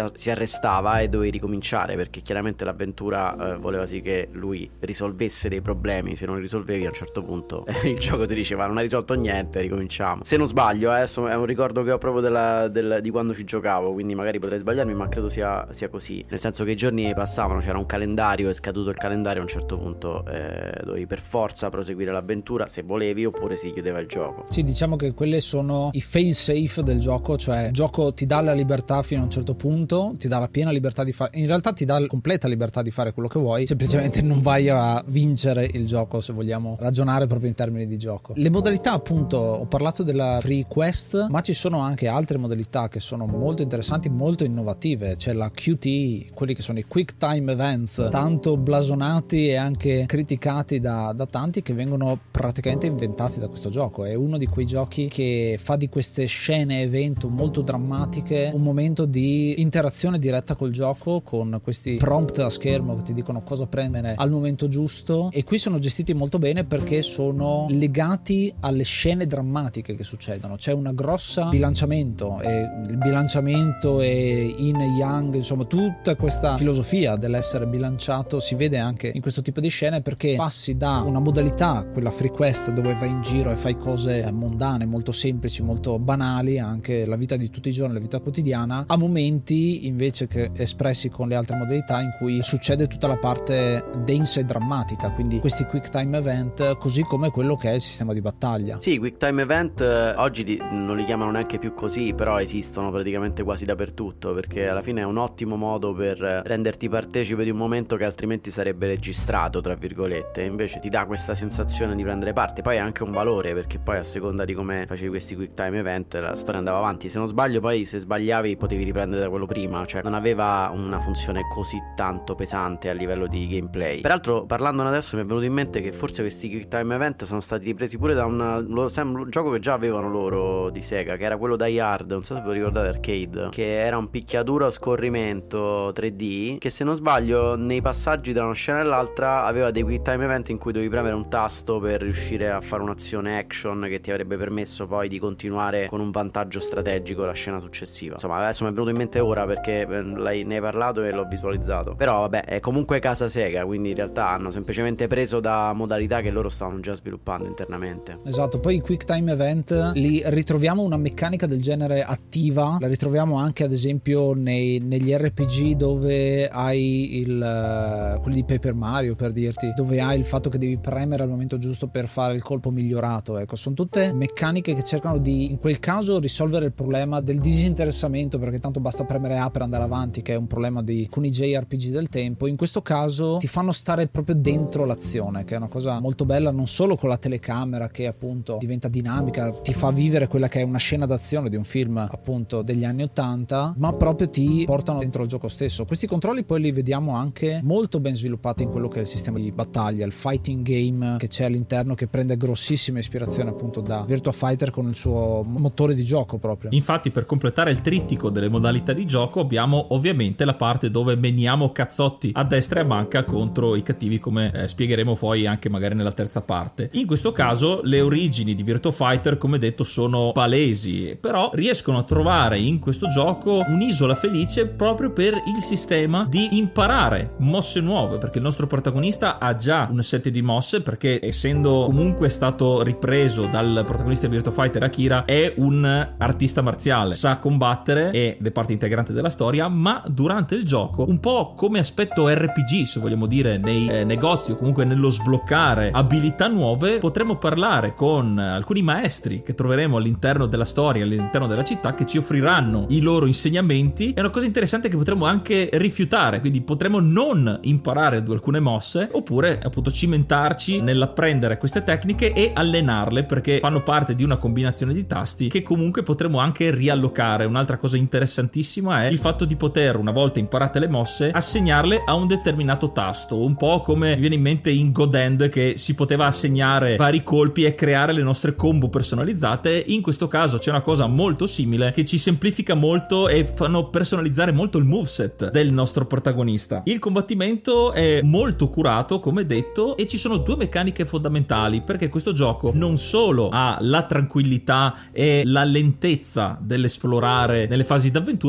si arrestava e dovevi ricominciare, perché chiaramente l'avventura eh, voleva sì che lui risolvesse dei problemi. Se non li risolvevi a un certo punto eh, il gioco ti diceva non hai risolto niente, ricominciamo. Se non sbaglio, eh, adesso è un ricordo che ho proprio della, del, di quando ci giocavo, quindi magari potrei sbagliarmi, ma credo sia, sia così, nel senso che i giorni passavano, c'era un calendario, è scaduto il calendario, a un certo punto eh, dovevi per forza proseguire l'avventura se volevi, oppure si chiudeva il gioco. Sì, diciamo che quelle sono i fail safe del gioco, cioè il gioco ti dà la libertà fino a un certo punto, ti dà la piena libertà di fare, in realtà ti dà la completa libertà di fare quello che vuoi, semplicemente non vai a vincere il gioco, se vogliamo ragionare proprio in termini di gioco. Le modalità, appunto, ho parlato della free quest, ma ci sono anche altre modalità che sono molto interessanti, molto innovative. C'è la Q T, quelli che sono i quick time events, tanto blasonati e anche criticati da, da tanti, che vengono praticamente inventati da questo gioco. È uno di quei giochi che fa di queste scene evento molto drammatiche un momento di interazione diretta col gioco, con questi prompt a schermo che ti dicono cosa prendere al momento giusto, e qui sono gestiti molto bene perché sono legati alle scene drammatiche che succedono. C'è una grossa bilanciamento, e il bilanciamento e yin e yang, insomma tutta questa filosofia dell'essere bilanciato si vede anche in questo tipo di scene, perché passi da una modalità, quella free quest, dove vai in giro e fai cose mondane, molto semplici, molto banali, anche la vita di tutti i giorni, la vita quotidiana, a momenti invece che espressi con le altre modalità in cui succede tutta la parte densa e drammatica, quindi questi quick time event, così come quello che è il sistema di battaglia. Sì, quick time event eh, oggi di, non li chiamano neanche più così, però esistono praticamente quasi dappertutto, perché alla fine è un ottimo modo per renderti partecipe di un momento che altrimenti sarebbe registrato, tra virgolette. Invece ti dà questa sensazione di prendere parte. Poi ha anche un valore, perché poi a seconda di come facevi questi quick time event la storia andava avanti. Se non sbaglio, poi se sbagliavi potevi riprendere da quello prima, cioè non aveva una funzione così tanto pesante a livello di gameplay. Peraltro, parlandone adesso, mi è venuto in mente che forse questi quick time event sono stati ripresi pure da una, lo, un gioco che già avevano loro di Sega, che era quello Die Hard, non so se vi ricordate, arcade, che era un picchiaduro a scorrimento tre D, che se non sbaglio nei passaggi da una scena all'altra aveva dei quick time event in cui dovevi premere un tasto per riuscire a fare un'azione action che ti avrebbe permesso poi di continuare con un vantaggio strategico la scena successiva. Insomma, adesso mi è venuto in mente ora perché lei ne hai parlato e l'ho visualizzato. Però vabbè, è comunque casa Sega, quindi in realtà hanno semplicemente preso da modalità che loro stavano già sviluppando internamente. Esatto, poi i quick time event li ritroviamo una meccanica del genere attiva, la ritroviamo anche ad esempio nei, negli R P G dove hai il uh, quelli di Paper Mario, per dirti, dove hai il fatto che devi premere al momento giusto per fare il colpo migliorato. Ecco, sono tutte meccaniche che cercano di, in quel caso, risolvere il problema del disinteressamento, perché tanto basta premere A per andare avanti, che è un problema di alcuni J R P G del tempo. In questo caso ti fanno stare proprio dentro l'azione, che è una cosa molto bella, non solo con la telecamera che appunto diventa dinamica, ti fa vivere quella che è una scena d'azione di un film appunto degli anni ottanta, ma proprio ti portano dentro il gioco stesso. Questi controlli poi li vediamo anche molto ben sviluppati in quello che è il sistema di battaglia, il fighting game che c'è all'interno, che prende grossissima ispirazione appunto da Virtua Fighter con il suo motore di gioco proprio. Infatti, per completare il trittico delle modalità di gioco abbiamo ovviamente la parte dove meniamo cazzotti a destra e a manca contro i cattivi, come eh, spiegheremo poi anche magari nella terza parte. In questo caso le origini di Virtua Fighter, come detto, sono palesi, però riescono a trovare in questo gioco un'isola felice proprio per il sistema di imparare mosse nuove, perché il nostro protagonista ha già un set di mosse, perché essendo comunque stato ripreso dal protagonista di Virtua Fighter Akira, è un artista marziale, sa combattere ed è parte integrante della storia, ma durante il gioco, un po' come aspetto R P G, se vogliamo dire, nei eh, negozi o comunque nello sbloccare abilità nuove, potremo parlare con alcuni maestri che troveremo all'interno della storia, all'interno della città, che ci offriranno i loro insegnamenti. È una cosa interessante che potremo anche rifiutare, quindi potremo non imparare alcune mosse, oppure appunto cimentarci nell'apprendere queste tecniche e allenarle, perché fanno parte di una combinazione di tasti che comunque potremo anche riallocare. Un'altra cosa interessantissima è il fatto di poter, una volta imparate le mosse, assegnarle a un determinato tasto, un po' come mi viene in mente in God Hand, che si poteva assegnare vari colpi e creare le nostre combo personalizzate. In questo caso c'è una cosa molto simile che ci semplifica molto e fanno personalizzare molto il moveset del nostro protagonista. Il combattimento è molto curato, come detto, e ci sono due meccaniche fondamentali, perché questo gioco non solo ha la tranquillità e la lentezza dell'esplorare nelle fasi d'avventura, ma anche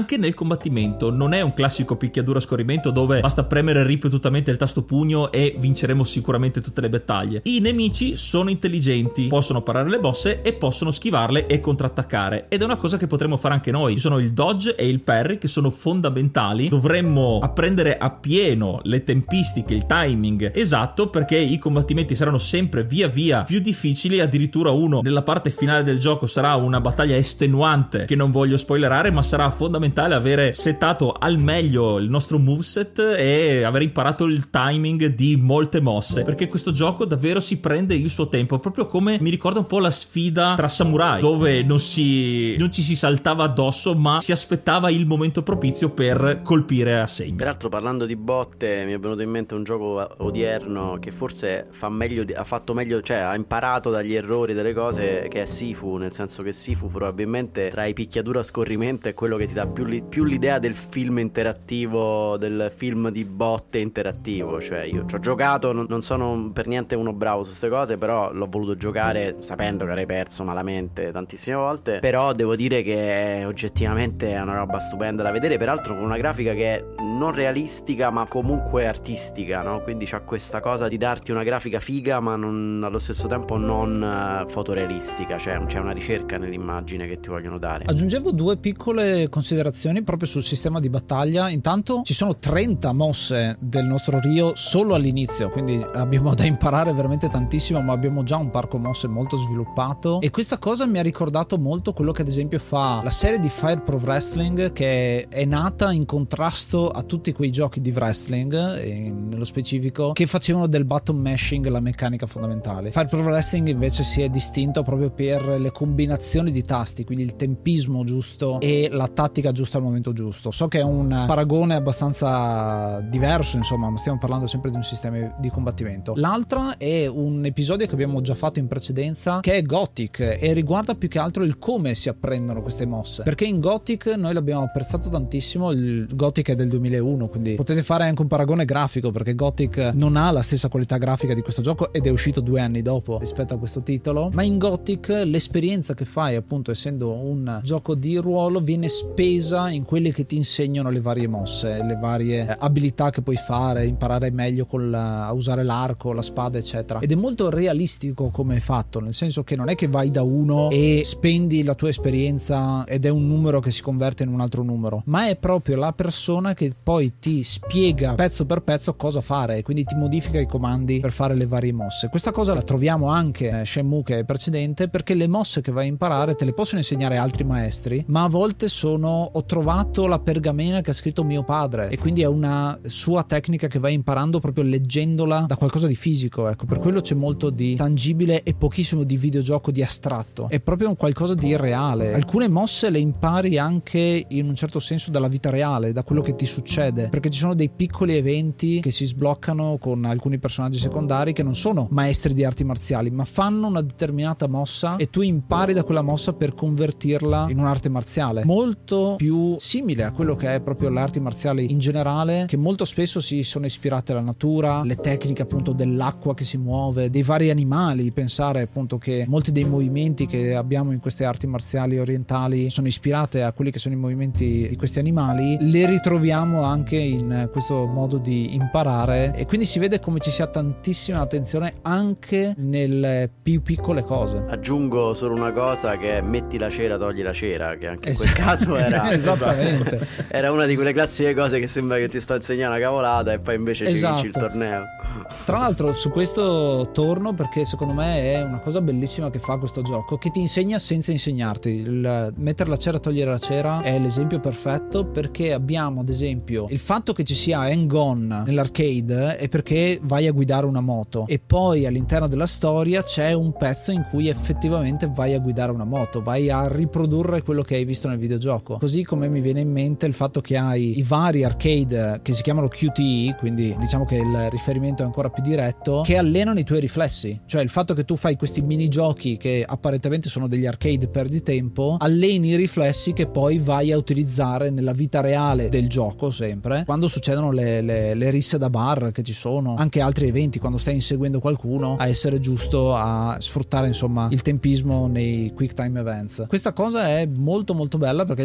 anche nel combattimento. Non è un classico picchiaduro a scorrimento dove basta premere ripetutamente il tasto pugno e vinceremo sicuramente tutte le battaglie. I nemici sono intelligenti, possono parare le bosse e possono schivarle e contrattaccare, ed è una cosa che potremmo fare anche noi. Ci sono il dodge e il parry che sono fondamentali. Dovremmo apprendere appieno le tempistiche, il timing esatto, perché i combattimenti saranno sempre via via più difficili. Addirittura uno nella parte finale del gioco sarà una battaglia estenuante che non voglio spoilerare, ma sarà fondamentale avere settato al meglio il nostro moveset e aver imparato il timing di molte mosse, perché questo gioco davvero si prende il suo tempo, proprio come mi ricorda un po' la sfida tra samurai, dove non si non ci si saltava addosso ma si aspettava il momento propizio per colpire a segno. Peraltro, parlando di botte, mi è venuto in mente un gioco odierno che forse fa meglio, ha fatto meglio, cioè ha imparato dagli errori delle cose, che è Sifu, nel senso che Sifu probabilmente tra i picchiaduro a scorrimento è quello che ti dà più, li, più l'idea del film interattivo, del film di botte interattivo. Cioè io ci ho giocato, non, non sono per niente uno bravo su queste cose, però l'ho voluto giocare sapendo che avrei perso malamente tantissime volte, però devo dire che oggettivamente è una roba stupenda da vedere, peraltro con una grafica che è non realistica ma comunque artistica, no? Quindi c'ha questa cosa di darti una grafica figa ma non, allo stesso tempo non uh, fotorealistica, cioè c'è una ricerca nell'immagine che ti vogliono dare. Aggiungevo due piccole considerazioni proprio sul sistema di battaglia. Intanto ci sono trenta mosse del nostro Ryo solo all'inizio, quindi abbiamo da imparare veramente tantissimo, ma abbiamo già un parco mosse molto sviluppato, e questa cosa mi ha ricordato molto quello che ad esempio fa la serie di Fire Pro Wrestling, che è nata in contrasto a tutti quei giochi di wrestling, e nello specifico che facevano del button mashing la meccanica fondamentale. Fire Pro Wrestling invece si è distinto proprio per le combinazioni di tasti, quindi il tempismo giusto e la tattica giusta al momento giusto. So che è un paragone abbastanza diverso, insomma, ma stiamo parlando sempre di un sistema di combattimento. L'altra è un episodio che abbiamo già fatto in precedenza, che è Gothic, e riguarda più che altro il come si apprendono queste mosse, perché in Gothic noi l'abbiamo apprezzato tantissimo. Il Gothic è del duemilauno, quindi potete fare anche un paragone grafico, perché Gothic non ha la stessa qualità grafica di questo gioco ed è uscito due anni dopo rispetto a questo titolo, ma in Gothic l'esperienza che fai, appunto essendo un gioco di ruolo, viene spesa in quelli che ti insegnano le varie mosse, le varie abilità che puoi fare, imparare meglio col, a usare l'arco, la spada eccetera, ed è molto realistico come è fatto, nel senso che non è che vai da uno e spendi la tua esperienza ed è un numero che si converte in un altro numero, ma è proprio la persona che poi ti spiega pezzo per pezzo cosa fare, e quindi ti modifica i comandi per fare le varie mosse. Questa cosa la troviamo anche in Shenmue, che è precedente, perché le mosse che vai a imparare te le possono insegnare altri maestri, ma a volte sono ho trovato la pergamena che ha scritto mio padre, e quindi è una sua tecnica che vai imparando proprio leggendola da qualcosa di fisico. Ecco, per quello c'è molto di tangibile e pochissimo di videogioco, di astratto, è proprio un qualcosa di reale. Alcune mosse le impari anche in un certo senso dalla vita reale, da quello che ti succede, perché ci sono dei piccoli eventi che si sbloccano con alcuni personaggi secondari che non sono maestri di arti marziali, ma fanno una determinata mossa e tu impari da quella mossa per convertirla in un'arte marziale molto più simile a quello che è proprio le arti marziali in generale, che molto spesso si sono ispirate alla natura, le tecniche appunto dell'acqua che si muove, dei vari animali. Pensare appunto che molti dei movimenti che abbiamo in queste arti marziali orientali sono ispirate a quelli che sono i movimenti di questi animali, le ritroviamo anche in questo modo di imparare, e quindi si vede come ci sia tantissima attenzione anche nelle più piccole cose. Aggiungo solo una cosa, che è metti la cera togli la cera, che anche in Esatto. quel caso era Esattamente. era una di quelle classiche cose che sembra che ti sto insegnando una cavolata e poi invece Esatto. ci vinci il torneo. Tra l'altro su questo torno, perché secondo me è una cosa bellissima che fa questo gioco, che ti insegna senza insegnarti. Il mettere la cera togliere la cera è l'esempio perfetto, perché abbiamo ad esempio il fatto che ci sia Hang-On nell'arcade è perché vai a guidare una moto, e poi all'interno della storia c'è un pezzo in cui effettivamente vai a guidare una moto, vai a riprodurre quello che hai visto nel videogioco. Così come mi viene in mente il fatto che hai i vari arcade che si chiamano Q T E, quindi diciamo che il riferimento è ancora più diretto, che allenano i tuoi riflessi, cioè il fatto che tu fai questi minigiochi che apparentemente sono degli arcade perdi tempo, alleni i riflessi che poi vai a utilizzare nella vita reale del gioco, sempre quando succedono le, le, le risse da bar, che ci sono anche altri eventi, quando stai inseguendo qualcuno, a essere giusto a sfruttare insomma il tempismo nei quick time events. Questa cosa è molto molto bella, perché il gioco ti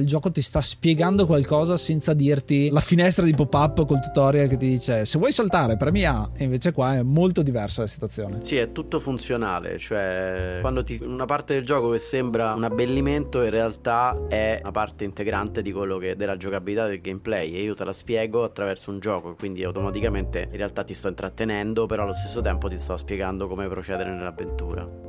sta spiegando qualcosa senza dirti la finestra di pop-up col tutorial che ti dice se vuoi saltare premi A, e invece qua è molto diversa la situazione. Sì, è tutto funzionale, cioè quando ti una parte del gioco che sembra un abbellimento in realtà è una parte integrante di quello che della giocabilità del gameplay, e io te la spiego attraverso un gioco, quindi automaticamente in realtà ti sto intrattenendo, però allo stesso tempo ti sto spiegando come procedere nell'avventura.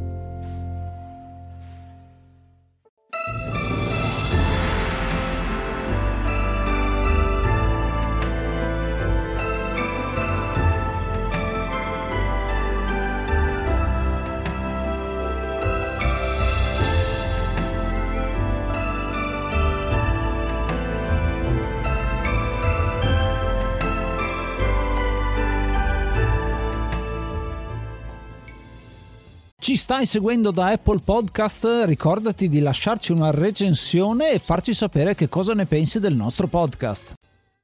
Ci stai seguendo da Apple Podcast? Ricordati di lasciarci una recensione e farci sapere che cosa ne pensi del nostro podcast.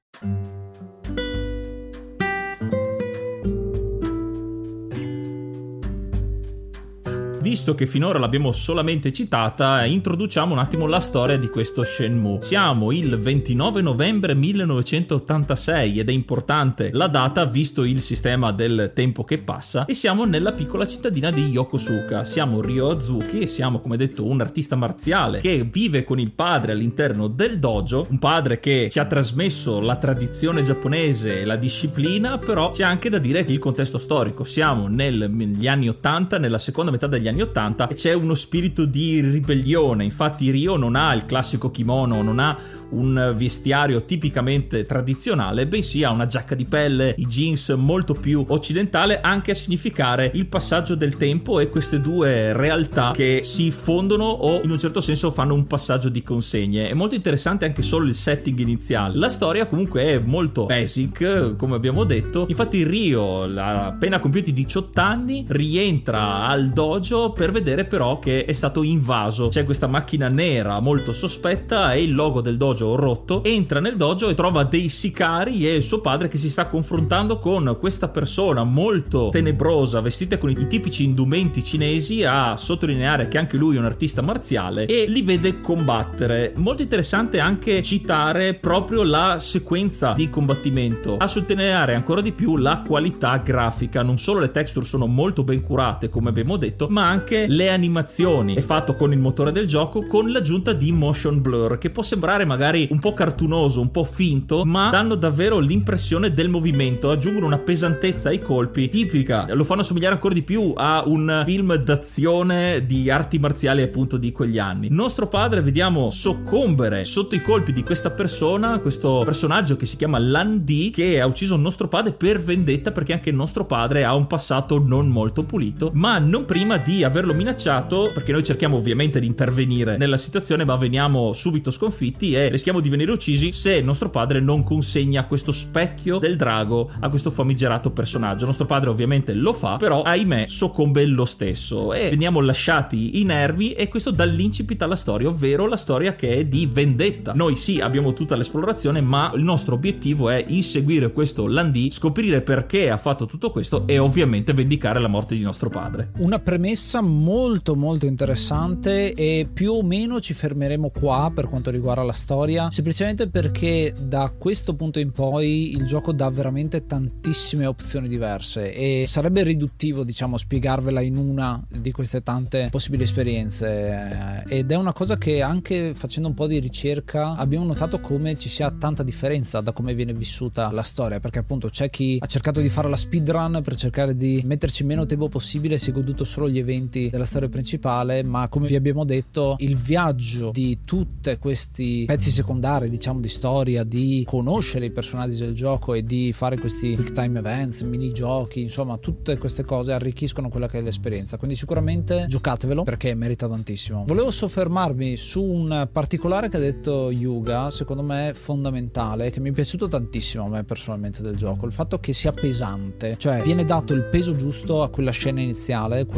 Visto che finora l'abbiamo solamente citata, introduciamo un attimo la storia di questo Shenmue. Siamo il ventinove novembre millenovecentottantasei ed è importante la data visto il sistema del tempo che passa, e siamo nella piccola cittadina di Yokosuka. Siamo Ryo Azuki e siamo, come detto, un artista marziale che vive con il padre all'interno del dojo, un padre che ci ha trasmesso la tradizione giapponese e la disciplina, però c'è anche da dire che il contesto storico. Siamo nel, negli anni ottanta, nella seconda metà degli anni ottanta, e c'è uno spirito di ribellione. Infatti Ryo non ha il classico kimono, non ha un vestiario tipicamente tradizionale, bensì ha una giacca di pelle, i jeans molto più occidentale, anche a significare il passaggio del tempo e queste due realtà che si fondono o in un certo senso fanno un passaggio di consegne. È molto interessante anche solo il setting iniziale. La storia comunque è molto basic, come abbiamo detto. Infatti Ryo, appena compiuti diciotto anni, rientra al dojo per vedere però che è stato invaso. C'è questa macchina nera molto sospetta e il logo del dojo rotto. Entra nel dojo e trova dei sicari e il suo padre che si sta confrontando con questa persona molto tenebrosa, vestita con i tipici indumenti cinesi, a sottolineare che anche lui è un artista marziale, e li vede combattere. Molto interessante anche citare proprio la sequenza di combattimento, a sottolineare ancora di più la qualità grafica. Non solo le texture sono molto ben curate, come abbiamo detto, ma anche le animazioni. È fatto con il motore del gioco, con l'aggiunta di motion blur, che può sembrare magari un po' cartunoso, un po' finto, ma danno davvero l'impressione del movimento, aggiungono una pesantezza ai colpi tipica, lo fanno somigliare ancora di più a un film d'azione di arti marziali appunto di quegli anni. Nostro padre vediamo soccombere sotto i colpi di questa persona, questo personaggio che si chiama Lan Di, che ha ucciso il nostro padre per vendetta, perché anche il nostro padre ha un passato non molto pulito, ma non prima di averlo minacciato, perché noi cerchiamo ovviamente di intervenire nella situazione, ma veniamo subito sconfitti e rischiamo di venire uccisi se il nostro padre non consegna questo specchio del drago a questo famigerato personaggio. Il nostro padre ovviamente lo fa, però ahimè soccombe lo stesso e veniamo lasciati inermi, e questo dà l'incipit alla storia, ovvero la storia che è di vendetta. Noi sì, abbiamo tutta l'esplorazione, ma il nostro obiettivo è inseguire questo Lan Di, scoprire perché ha fatto tutto questo e ovviamente vendicare la morte di nostro padre. Una premessa molto molto interessante, e più o meno ci fermeremo qua per quanto riguarda la storia, semplicemente perché da questo punto in poi il gioco dà veramente tantissime opzioni diverse e sarebbe riduttivo, diciamo, spiegarvela in una di queste tante possibili esperienze, ed è una cosa che anche facendo un po' di ricerca abbiamo notato come ci sia tanta differenza da come viene vissuta la storia, perché appunto c'è chi ha cercato di fare la speedrun per cercare di metterci meno tempo possibile, si è goduto solo gli eventi della storia principale, ma come vi abbiamo detto il viaggio di tutti questi pezzi secondari, diciamo, di storia, di conoscere i personaggi del gioco e di fare questi quick time events, minigiochi, insomma tutte queste cose arricchiscono quella che è l'esperienza, quindi sicuramente giocatevelo perché merita tantissimo. Volevo soffermarmi su un particolare che ha detto Yuga, secondo me fondamentale, che mi è piaciuto tantissimo a me personalmente del gioco, il fatto che sia pesante, cioè viene dato il peso giusto a quella scena iniziale, quella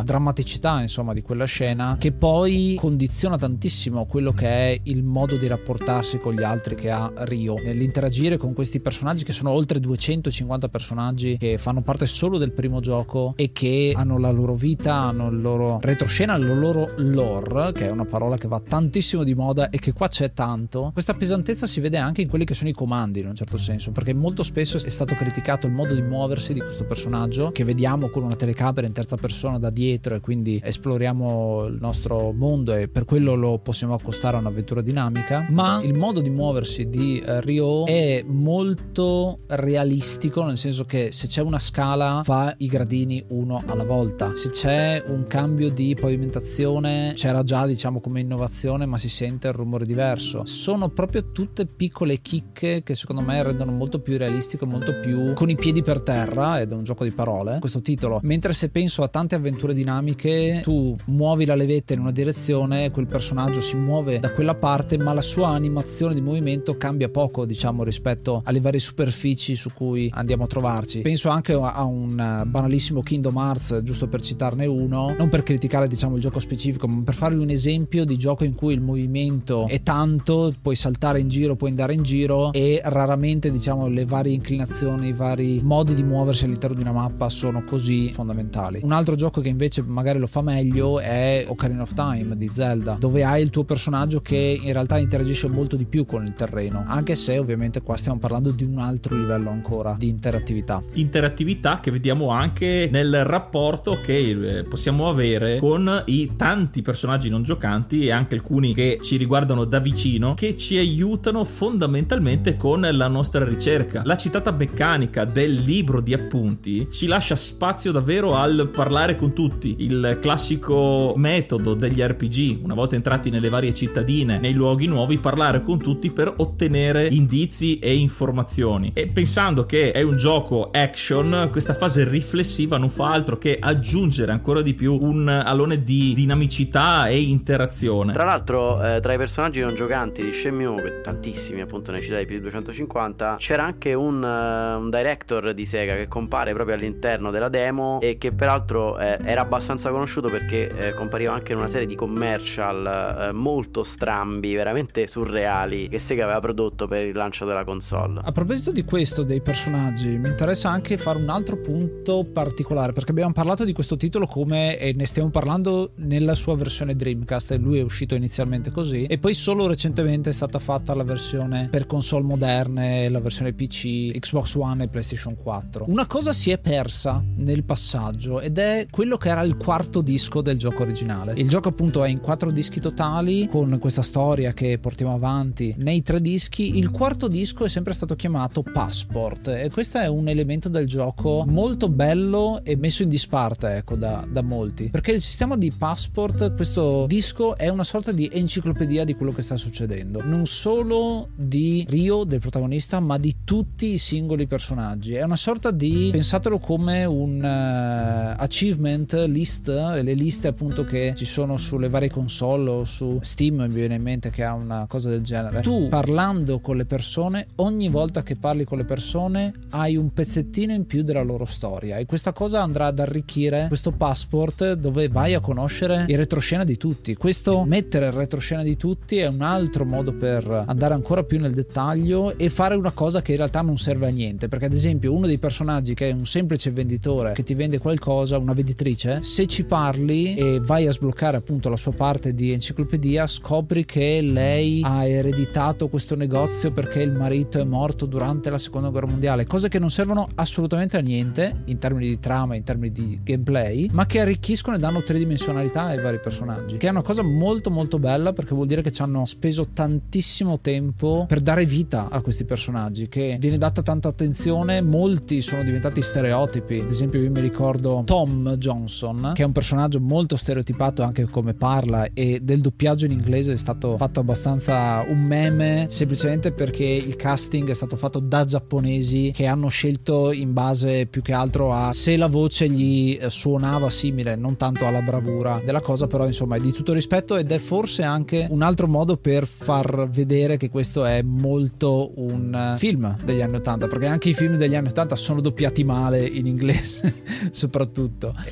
drammaticità insomma di quella scena, che poi condiziona tantissimo quello che è il modo di rapportarsi con gli altri che ha Ryo, nell'interagire con questi personaggi che sono oltre duecentocinquanta personaggi che fanno parte solo del primo gioco e che hanno la loro vita, hanno il loro retroscena, il loro lore, che è una parola che va tantissimo di moda e che qua c'è tanto. Questa pesantezza si vede anche in quelli che sono i comandi, in un certo senso, perché molto spesso è stato criticato il modo di muoversi di questo personaggio, che vediamo con una telecamera in terza persona da dietro e quindi esploriamo il nostro mondo e per quello lo possiamo accostare a un'avventura dinamica. Ma il modo di muoversi di uh, Ryo è molto realistico, nel senso che se c'è una scala fa i gradini uno alla volta, se c'è un cambio di pavimentazione c'era già diciamo come innovazione ma si sente il rumore diverso. Sono proprio tutte piccole chicche che secondo me rendono molto più realistico, molto più con i piedi per terra, ed è un gioco di parole questo titolo. Mentre se penso a tante avventure dinamiche, tu muovi la levetta in una direzione, quel personaggio si muove da quella parte ma la sua animazione di movimento cambia poco diciamo rispetto alle varie superfici su cui andiamo a trovarci. Penso anche a un banalissimo Kingdom Hearts, giusto per citarne uno, non per criticare diciamo il gioco specifico ma per farvi un esempio di gioco in cui il movimento è tanto, puoi saltare in giro, puoi andare in giro e raramente diciamo le varie inclinazioni, i vari modi di muoversi all'interno di una mappa sono così fondamentali. Un altro gioco che invece magari lo fa meglio è Ocarina of Time di Zelda, dove hai il tuo personaggio che in realtà interagisce molto di più con il terreno, anche se ovviamente qua stiamo parlando di un altro livello ancora di interattività. Interattività che vediamo anche nel rapporto che possiamo avere con i tanti personaggi non giocanti e anche alcuni che ci riguardano da vicino, che ci aiutano fondamentalmente con la nostra ricerca. La citata meccanica del libro di appunti ci lascia spazio davvero al parlare con tutti, il classico metodo degli R P G, una volta entrati nelle varie cittadine, nei luoghi nuovi, parlare con tutti per ottenere indizi e informazioni. E pensando che è un gioco action, questa fase riflessiva non fa altro che aggiungere ancora di più un alone di dinamicità e interazione. Tra l'altro eh, tra i personaggi non giocanti di Shenmue, che tantissimi appunto ne citai più di duecentocinquanta, c'era anche un, uh, un director di Sega che compare proprio all'interno della demo e che peraltro eh, era abbastanza conosciuto perché eh, compariva anche in una serie di commercial eh, molto strambi, veramente surreali, che Sega aveva prodotto per il lancio della console. A proposito di questo, dei personaggi, mi interessa anche fare un altro punto particolare, perché abbiamo parlato di questo titolo come, e ne stiamo parlando nella sua versione Dreamcast, e lui è uscito inizialmente così e poi solo recentemente è stata fatta la versione per console moderne, la versione P C, Xbox One e PlayStation quattro. Una cosa si è persa nel passaggio ed è quello che era il quarto disco del gioco originale. Il gioco appunto è in quattro dischi totali con questa storia che portiamo avanti nei tre dischi. Il quarto disco è sempre stato chiamato Passport e questo è un elemento del gioco molto bello e messo in disparte ecco da, da molti, perché il sistema di Passport, questo disco è una sorta di enciclopedia di quello che sta succedendo, non solo di Ryo, del protagonista, ma di tutti i singoli personaggi. È una sorta di, pensatelo come un uh, achievement list, le liste appunto che ci sono sulle varie console o su Steam, mi viene in mente che ha una cosa del genere. Tu parlando con le persone, ogni volta che parli con le persone hai un pezzettino in più della loro storia e questa cosa andrà ad arricchire questo Passport, dove vai a conoscere il retroscena di tutti. Questo mettere il retroscena di tutti è un altro modo per andare ancora più nel dettaglio e fare una cosa che in realtà non serve a niente, perché ad esempio uno dei personaggi che è un semplice venditore che ti vende qualcosa, una venditrice, se ci parli e vai a sbloccare appunto la sua parte di enciclopedia, scopri che lei ha ereditato questo negozio perché il marito è morto durante la seconda guerra mondiale, cose che non servono assolutamente a niente in termini di trama, in termini di gameplay, ma che arricchiscono e danno tridimensionalità ai vari personaggi, che è una cosa molto molto bella, perché vuol dire che ci hanno speso tantissimo tempo per dare vita a questi personaggi, che viene data tanta attenzione. Molti sono diventati stereotipi, ad esempio io mi ricordo Tom Johnson, che è un personaggio molto stereotipato anche come parla, e del doppiaggio in inglese è stato fatto abbastanza un meme, semplicemente perché il casting è stato fatto da giapponesi che hanno scelto in base più che altro a se la voce gli suonava simile, non tanto alla bravura della cosa, però insomma è di tutto rispetto ed è forse anche un altro modo per far vedere che questo è molto un film degli anni ottanta, perché anche i film degli anni ottanta sono doppiati male in inglese soprattutto, e quindi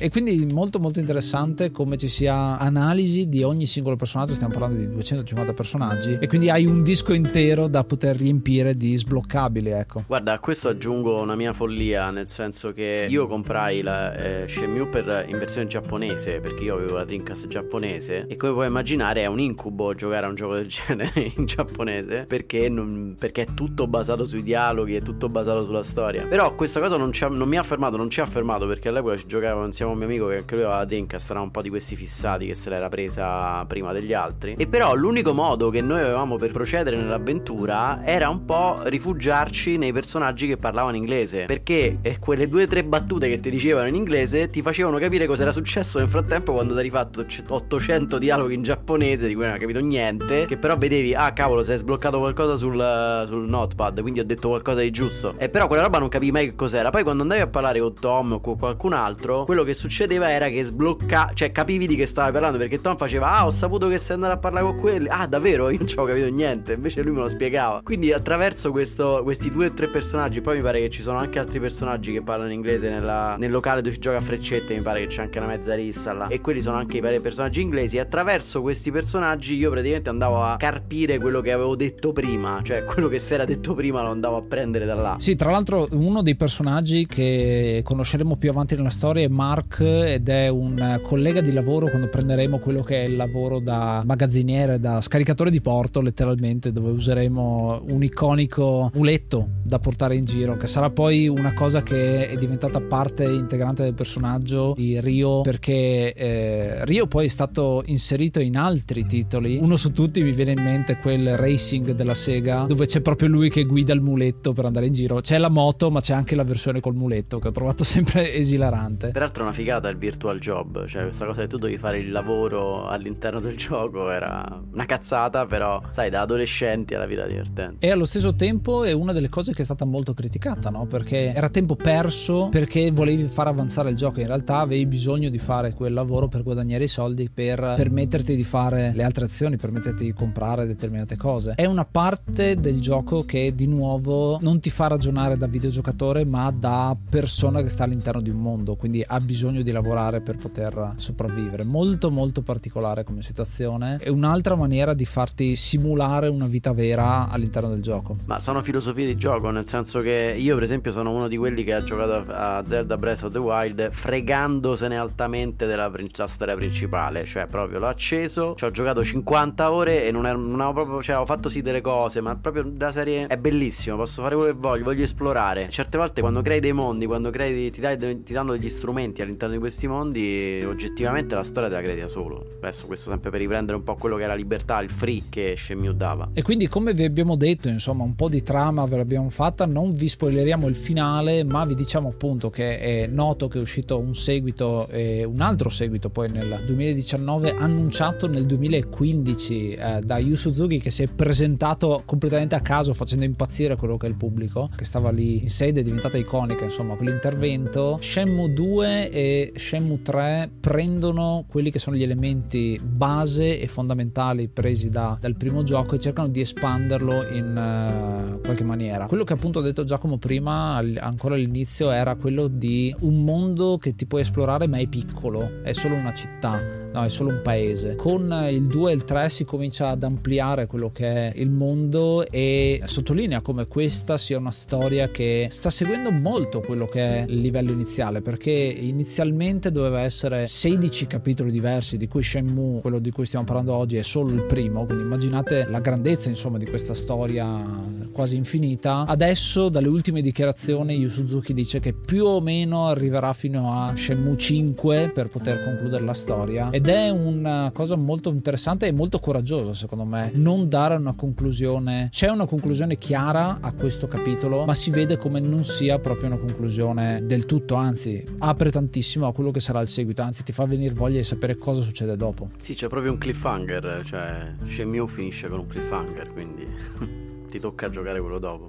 trovi molto molto interessante come ci sia analisi di ogni singolo personaggio. Stiamo parlando di duecentocinquanta personaggi e quindi hai un disco intero da poter riempire di sbloccabili, ecco. Guarda, a questo aggiungo una mia follia, nel senso che io comprai la eh, Shenmue per, in versione giapponese, perché io avevo la Dreamcast giapponese, e come puoi immaginare è un incubo giocare a un gioco del genere in giapponese, perché, non, perché è tutto basato sui dialoghi, è tutto basato sulla storia. Però questa cosa non, ci ha, non mi ha fermato, non ci ha fermato, perché all'epoca ci giocavo insieme a un mio amico che anche lui aveva la Dreamcast, era un po' di questi fissati che se l'era presa prima degli altri. E però l'unico modo che noi avevamo per procedere nell'avventura era un po' rifugiarci nei personaggi che parlavano inglese, perché eh, quelle due o tre battute che ti dicevano in inglese ti facevano capire cosa era successo nel frattempo, quando ti eri fatto ottocento dialoghi in giapponese di cui non hai capito niente, che però vedevi, ah cavolo, si è sbloccato qualcosa sul, sul notepad, quindi ho detto qualcosa di giusto. E però quella roba non capivi mai che cos'era. Poi quando andavi a parlare con Tom o con qualcun altro, quello che succedeva era che sblocca, cioè capivi di che stavi parlando, perché Tom faceva, ah ho saputo che sei andato a parlare con quelli. Ah davvero? Io non ci avevo capito niente. Invece lui me lo spiegava. Quindi attraverso questo, questi due o tre personaggi, poi mi pare che ci sono anche altri personaggi che parlano inglese nella, nel locale dove si gioca a freccette, mi pare che c'è anche una mezza rissa là, e quelli sono anche i vari personaggi inglesi. E attraverso questi personaggi io praticamente andavo a carpire quello che avevo detto prima, cioè quello che si era detto prima lo andavo a prendere da là. Sì, tra l'altro uno dei personaggi che conosceremo più avanti nella storia è Mark, ed è un collega di lavoro quando prenderemo quello che è il lavoro da magazziniere, da scaricatore di porto letteralmente, dove useremo un iconico muletto da portare in giro, che sarà poi una cosa che è diventata parte integrante del personaggio di Ryo, perché eh, Ryo poi è stato inserito in altri titoli. Uno su tutti mi viene in mente quel Racing della Sega, dove c'è proprio lui che guida il muletto per andare in giro. C'è la moto, ma c'è anche la versione col muletto, che ho trovato sempre esilarante. Peraltro è una figata il virtual job, cioè questa cosa che tu dovevi fare il lavoro all'interno del gioco era una cazzata, però sai, da adolescenti alla vita divertente. E allo stesso tempo è una delle cose che è stata molto criticata, no? Perché era tempo perso, perché volevi far avanzare il gioco. In realtà avevi bisogno di fare quel lavoro per guadagnare i soldi, per permetterti di fare le altre azioni, permetterti di comprare determinate cose. È una parte del gioco che di nuovo non ti fa ragionare da videogiocatore, ma da persona che sta all'interno di un mondo, quindi ha bisogno di lavorare per poter sopravvivere. Molto molto particolare come situazione, è un'altra maniera di farti simulare una vita vera all'interno del gioco. Ma sono filosofie di gioco, nel senso che io per esempio sono uno di quelli che ha giocato a Zelda Breath of the Wild fregandosene altamente della la storia principale, cioè proprio l'ho acceso, ci ho giocato cinquanta ore e non, ero, non avevo proprio, cioè ho fatto sì delle cose, ma proprio la serie è bellissima, posso fare quello che voglio, voglio esplorare. Certe volte quando crei dei mondi, quando crei, ti, dai, ti danno degli strumenti all'interno di questi mondi, oggettivamente la storia te la credi da solo. Adesso questo sempre per riprendere un po' quello che era libertà, il free che Shenmue dava. E quindi, come vi abbiamo detto, insomma, un po' di trama ve l'abbiamo fatta, non vi spoileriamo il finale, ma vi diciamo appunto che è noto che è uscito un seguito e un altro seguito poi nel duemiladiciannove, annunciato nel duemilaquindici eh, da Yu Suzuki, che si è presentato completamente a caso facendo impazzire quello che è il pubblico, che stava lì in sede, è diventata iconica insomma quell'intervento. Shenmue due e Shenmue tre prendono quelli che sono gli elementi base e fondamentali presi da, dal primo gioco e cercano di espanderlo in uh, qualche maniera. Quello che appunto ho detto Giacomo prima, ancora all'inizio, era quello di un mondo che ti puoi esplorare ma è piccolo, è solo una città, no, è solo un paese. Con il due e il tre si comincia ad ampliare quello che è il mondo e sottolinea come questa sia una storia che sta seguendo molto quello che è il livello iniziale, perché inizialmente doveva essere sedici capitoli diversi, di cui Shenmue, quello di cui stiamo parlando oggi, è solo il primo, quindi immaginate la grandezza insomma di questa storia quasi infinita. Adesso dalle ultime dichiarazioni Yu Suzuki dice che più o meno arriverà fino a Shenmue cinque per poter concludere la storia, ed è una cosa molto interessante e molto coraggiosa secondo me non dare una conclusione. C'è una conclusione chiara a questo capitolo, ma si vede come non sia proprio una conclusione del tutto, anzi apre tantissimo a quello che sarà il seguito, anzi ti fa venire voglia di sapere cosa succede dopo. Sì, c'è proprio un cliffhanger, cioè Shenmue finisce con un cliffhanger, quindi ti tocca giocare quello dopo.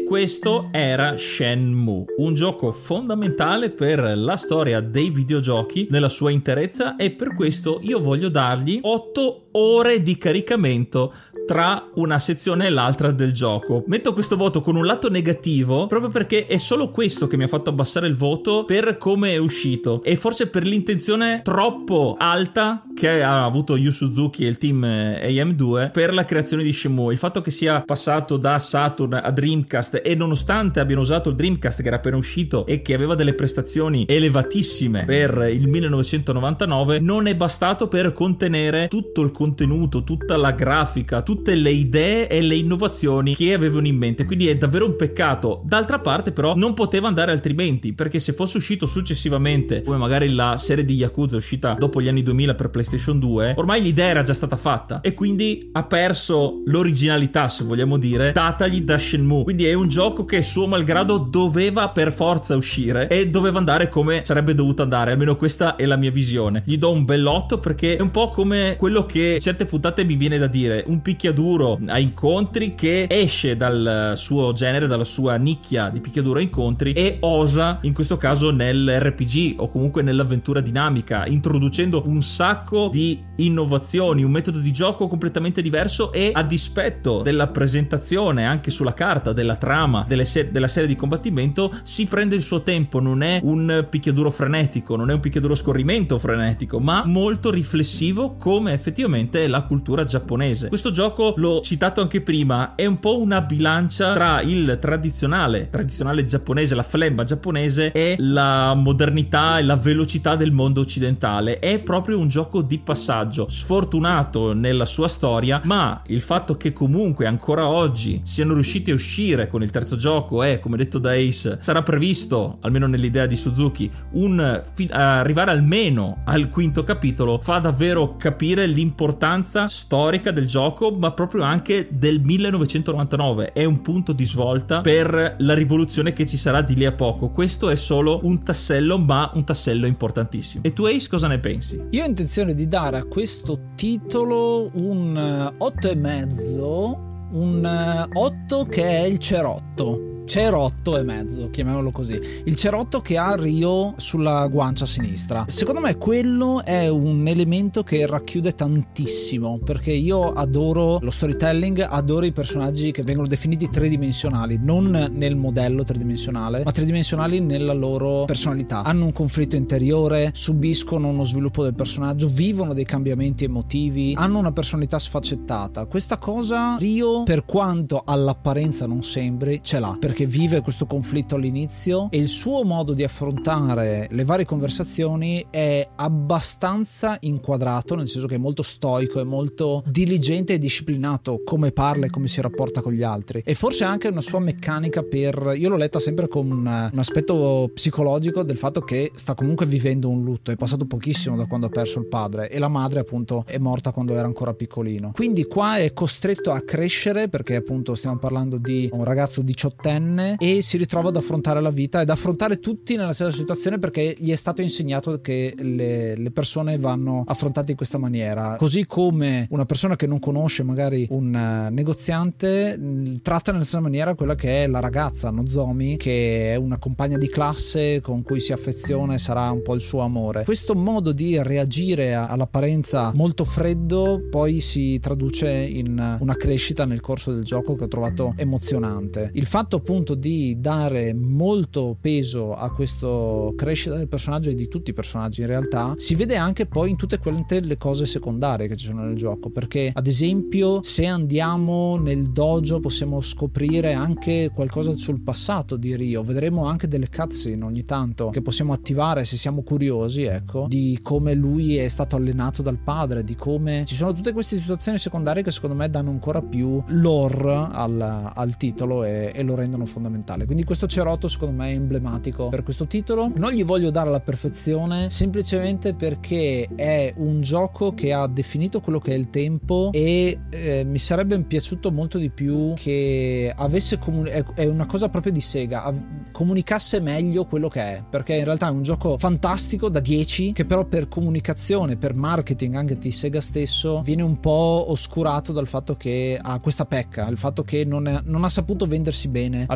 questo era Shenmue, un gioco fondamentale per la storia dei videogiochi nella sua interezza, e per questo io voglio dargli otto ore di caricamento tra una sezione e l'altra del gioco. Metto questo voto con un lato negativo proprio perché è solo questo che mi ha fatto abbassare il voto per come è uscito, e forse per l'intenzione troppo alta che ha avuto Yu Suzuki e il team A M due per la creazione di Shenmue. Il fatto che sia passato da Saturn a Dreamcast, e nonostante abbiano usato il Dreamcast che era appena uscito e che aveva delle prestazioni elevatissime per il millenovecentonovantanove, non è bastato per contenere tutto il contenuto, tutta la grafica, tutte le idee e le innovazioni che avevano in mente. Quindi è davvero un peccato. D'altra parte però non poteva andare altrimenti, perché se fosse uscito successivamente, come magari la serie di Yakuza uscita dopo gli anni duemila per PlayStation due, ormai l'idea era già stata fatta e quindi ha perso l'originalità, se vogliamo dire, datagli da Shenmue. Quindi è un gioco che suo malgrado doveva per forza uscire e doveva andare come sarebbe dovuto andare, almeno questa è la mia visione. Gli do un bell'otto perché è un po' come quello che certe puntate mi viene da dire, un picchiaduro a incontri che esce dal suo genere, dalla sua nicchia di picchiaduro a incontri, e osa in questo caso nell'R P G o comunque nell'avventura dinamica, introducendo un sacco di innovazioni, un metodo di gioco completamente diverso, e a dispetto della presentazione anche sulla carta della trama delle se- della serie di combattimento si prende il suo tempo. Non è un picchiaduro frenetico, non è un picchiaduro scorrimento frenetico, ma molto riflessivo come effettivamente è la cultura giapponese. Questo gioco, l'ho citato anche prima, è un po' una bilancia tra il tradizionale tradizionale giapponese, la flemma giapponese, e la modernità e la velocità del mondo occidentale. È proprio un gioco di passaggio, sfortunato nella sua storia, ma il fatto che comunque ancora oggi siano riusciti a uscire con il terzo gioco, e come detto da Ace sarà previsto, almeno nell'idea di Suzuki, un fi- arrivare almeno al quinto capitolo, fa davvero capire l'importanza storica del gioco, ma proprio anche del millenovecentonovantanove. È un punto di svolta per la rivoluzione che ci sarà di lì a poco. Questo è solo un tassello, ma un tassello importantissimo. E tu, Ace, cosa ne pensi? Io ho intenzione di dare a questo titolo un otto e mezzo, un otto che è il cerotto. Cerotto e mezzo, chiamiamolo così. Il cerotto che ha Ryo sulla guancia sinistra. Secondo me quello è un elemento che racchiude tantissimo, perché io adoro lo storytelling, adoro i personaggi che vengono definiti tridimensionali, non nel modello tridimensionale, ma tridimensionali nella loro personalità. Hanno un conflitto interiore, subiscono uno sviluppo del personaggio, vivono dei cambiamenti emotivi, hanno una personalità sfaccettata. Questa cosa Ryo, per quanto all'apparenza non sembri, ce l'ha, perché che vive questo conflitto all'inizio, e il suo modo di affrontare le varie conversazioni è abbastanza inquadrato, nel senso che è molto stoico, è molto diligente e disciplinato come parla e come si rapporta con gli altri, e forse anche una sua meccanica per, io l'ho letta sempre con un, un aspetto psicologico del fatto che sta comunque vivendo un lutto, è passato pochissimo da quando ha perso il padre, e la madre appunto è morta quando era ancora piccolino, quindi qua è costretto a crescere, perché appunto stiamo parlando di un ragazzo diciottenne e si ritrova ad affrontare la vita ed affrontare tutti nella stessa situazione, perché gli è stato insegnato che le, le persone vanno affrontate in questa maniera, così come una persona che non conosce magari un uh, negoziante mh, tratta nella stessa maniera quella che è la ragazza Nozomi, che è una compagna di classe con cui si affeziona e sarà un po' il suo amore. Questo modo di reagire a, all'apparenza molto freddo poi si traduce in una crescita nel corso del gioco che ho trovato emozionante. Il fatto appunto di dare molto peso a questo crescita del personaggio, e di tutti i personaggi in realtà, si vede anche poi in tutte quelle le cose secondarie che ci sono nel gioco, perché ad esempio se andiamo nel dojo possiamo scoprire anche qualcosa sul passato di Ryo, vedremo anche delle cutscene ogni tanto che possiamo attivare se siamo curiosi, ecco, di come lui è stato allenato dal padre, di come ci sono tutte queste situazioni secondarie che secondo me danno ancora più lore al, al titolo e, e lo rendono fondamentale. Quindi questo cerotto secondo me è emblematico per questo titolo. Non gli voglio dare la perfezione semplicemente perché è un gioco che ha definito quello che è il tempo, e eh, mi sarebbe piaciuto molto di più che avesse comuni- è, è una cosa proprio di Sega, av- comunicasse meglio quello che è, perché in realtà è un gioco fantastico da dieci che però per comunicazione, per marketing anche di Sega stesso, viene un po' oscurato dal fatto che ha questa pecca, il fatto che non, è, non ha saputo vendersi bene al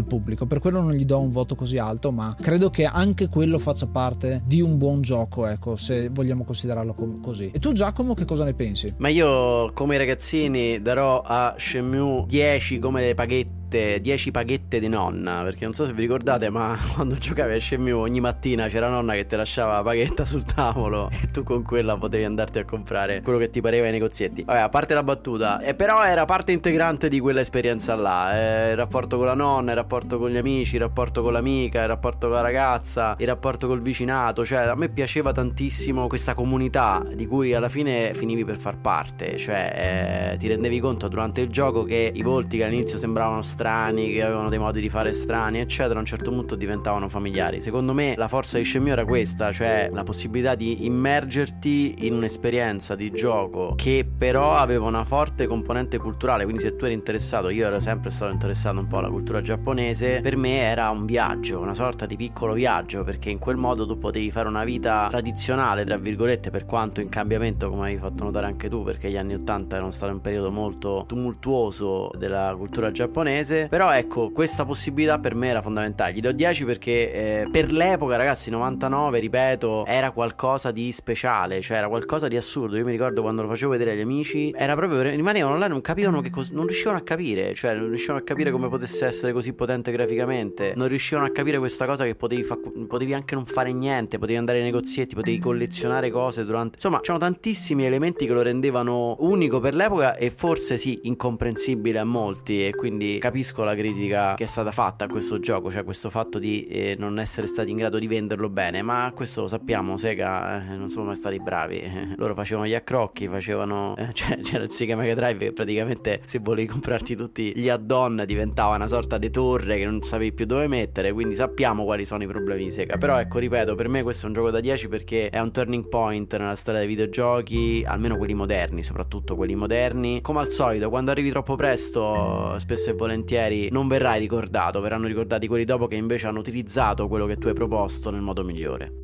al pubblico, per quello non gli do un voto così alto, ma credo che anche quello faccia parte di un buon gioco, ecco, se vogliamo considerarlo com- così. E tu, Giacomo, che cosa ne pensi? Ma io, come i ragazzini, darò a Shenmue dieci come le paghette dieci paghette di nonna, perché non so se vi ricordate, ma quando giocavi a Shenmue ogni mattina c'era nonna che ti lasciava la paghetta sul tavolo e tu con quella potevi andarti a comprare quello che ti pareva ai negozietti. Vabbè, a parte la battuta, eh, però era parte integrante di quella esperienza là, eh, il rapporto con la nonna, il rapporto con gli amici, il rapporto con l'amica, il rapporto con la ragazza, il rapporto col vicinato. Cioè, a me piaceva tantissimo questa comunità di cui alla fine finivi per far parte. Cioè, eh, ti rendevi conto durante il gioco che i volti che all'inizio sembravano strani, che avevano dei modi di fare strani, eccetera, a un certo punto diventavano familiari. Secondo me la forza di Shenmue era questa, cioè la possibilità di immergerti in un'esperienza di gioco che però aveva una forte componente culturale. Quindi se tu eri interessato, io ero sempre stato interessato un po' alla cultura giapponese, per me era un viaggio, una sorta di piccolo viaggio, perché in quel modo tu potevi fare una vita tradizionale, tra virgolette, per quanto in cambiamento, come hai fatto notare anche tu, perché gli anni ottanta erano stato un periodo molto tumultuoso della cultura giapponese. Però ecco, questa possibilità per me era fondamentale. Gli do dieci perché eh, per l'epoca, ragazzi, novantanove, ripeto, era qualcosa di speciale, cioè era qualcosa di assurdo. Io mi ricordo quando lo facevo vedere agli amici, era proprio, rimanevano là, non capivano che cos- non riuscivano a capire, cioè non riuscivano a capire come potesse essere così potente graficamente, non riuscivano a capire questa cosa che potevi, fa- potevi anche non fare niente, potevi andare ai negozietti, potevi collezionare cose durante, insomma c'erano tantissimi elementi che lo rendevano unico per l'epoca e forse sì, incomprensibile a molti. E quindi capisco la critica che è stata fatta a questo gioco, cioè questo fatto di eh, non essere stati in grado di venderlo bene, ma questo lo sappiamo, Sega eh, non sono mai stati bravi, eh, loro facevano gli accrocchi, facevano eh, cioè, c'era il Sega Mega Drive che praticamente se volevi comprarti tutti gli add-on diventava una sorta di torre che non sapevi più dove mettere, quindi sappiamo quali sono i problemi di Sega. Però ecco, ripeto, per me questo è un gioco da dieci perché è un turning point nella storia dei videogiochi, almeno quelli moderni, soprattutto quelli moderni. Come al solito, quando arrivi troppo presto, spesso e volentieri non verrai ricordato, verranno ricordati quelli dopo che invece hanno utilizzato quello che tu hai proposto nel modo migliore.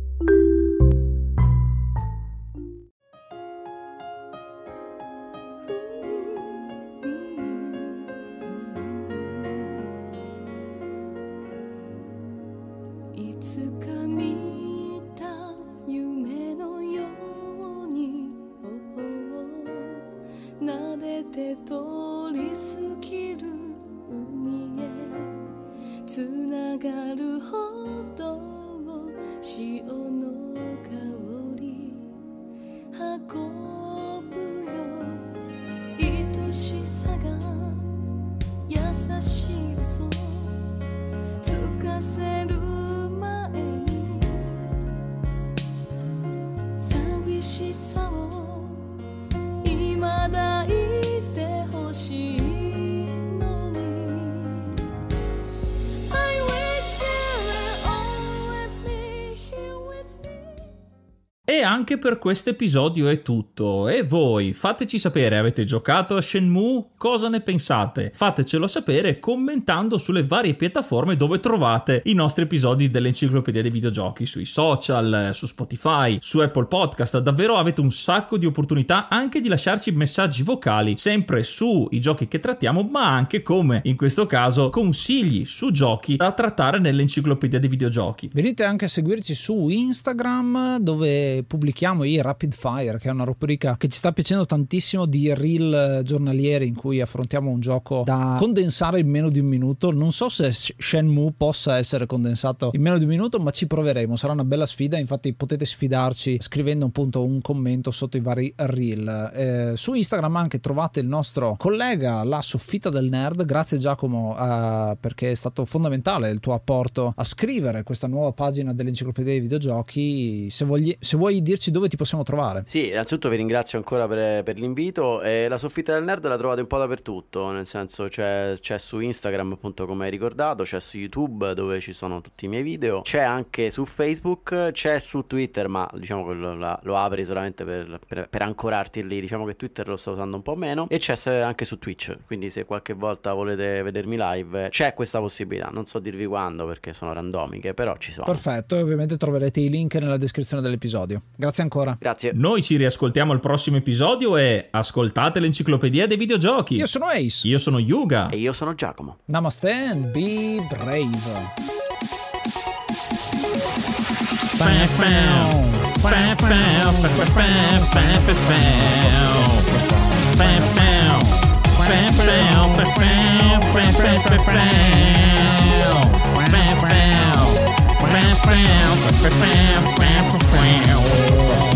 E anche per questo episodio è tutto. E voi, fateci sapere, avete giocato a Shenmue? Cosa ne pensate? Fatecelo sapere commentando sulle varie piattaforme dove trovate i nostri episodi dell'Enciclopedia dei Videogiochi, sui social, su Spotify, su Apple Podcast. Davvero avete un sacco di opportunità anche di lasciarci messaggi vocali, sempre sui giochi che trattiamo, ma anche, come in questo caso, consigli su giochi da trattare nell'Enciclopedia dei Videogiochi. Venite anche a seguirci su Instagram, dove pubblichiamo i Rapid Fire, che è una rubrica che ci sta piacendo tantissimo, di reel giornalieri in cui affrontiamo un gioco da condensare in meno di un minuto. Non so se Shenmue possa essere condensato in meno di un minuto, ma ci proveremo, sarà una bella sfida. Infatti potete sfidarci scrivendo appunto un commento sotto i vari reel. Eh, su Instagram anche trovate il nostro collega, la Soffitta del Nerd. Grazie Giacomo, eh, perché è stato fondamentale il tuo apporto a scrivere questa nuova pagina dell'Enciclopedia dei Videogiochi. Se, vogli, se vuoi dirci dove ti possiamo trovare. Sì, innanzitutto vi ringrazio ancora per, per l'invito. E la Soffitta del Nerd la trovate un po' dappertutto, nel senso c'è, c'è su Instagram, appunto, come hai ricordato, c'è su YouTube dove ci sono tutti i miei video, c'è anche su Facebook, c'è su Twitter, ma diciamo che lo, la, lo apri solamente per, per, per ancorarti lì. Diciamo che Twitter lo sto usando un po' meno. E c'è anche su Twitch, quindi se qualche volta volete vedermi live c'è questa possibilità. Non so dirvi quando perché sono randomiche, però ci sono. Perfetto, e ovviamente troverete i link nella descrizione dell'episodio. Grazie ancora. Grazie. Noi ci riascoltiamo al prossimo episodio e ascoltate l'enciclopedia dei videogiochi. Io sono Ace. Io sono Yuga. E io sono Giacomo. Namaste and be brave. Wow.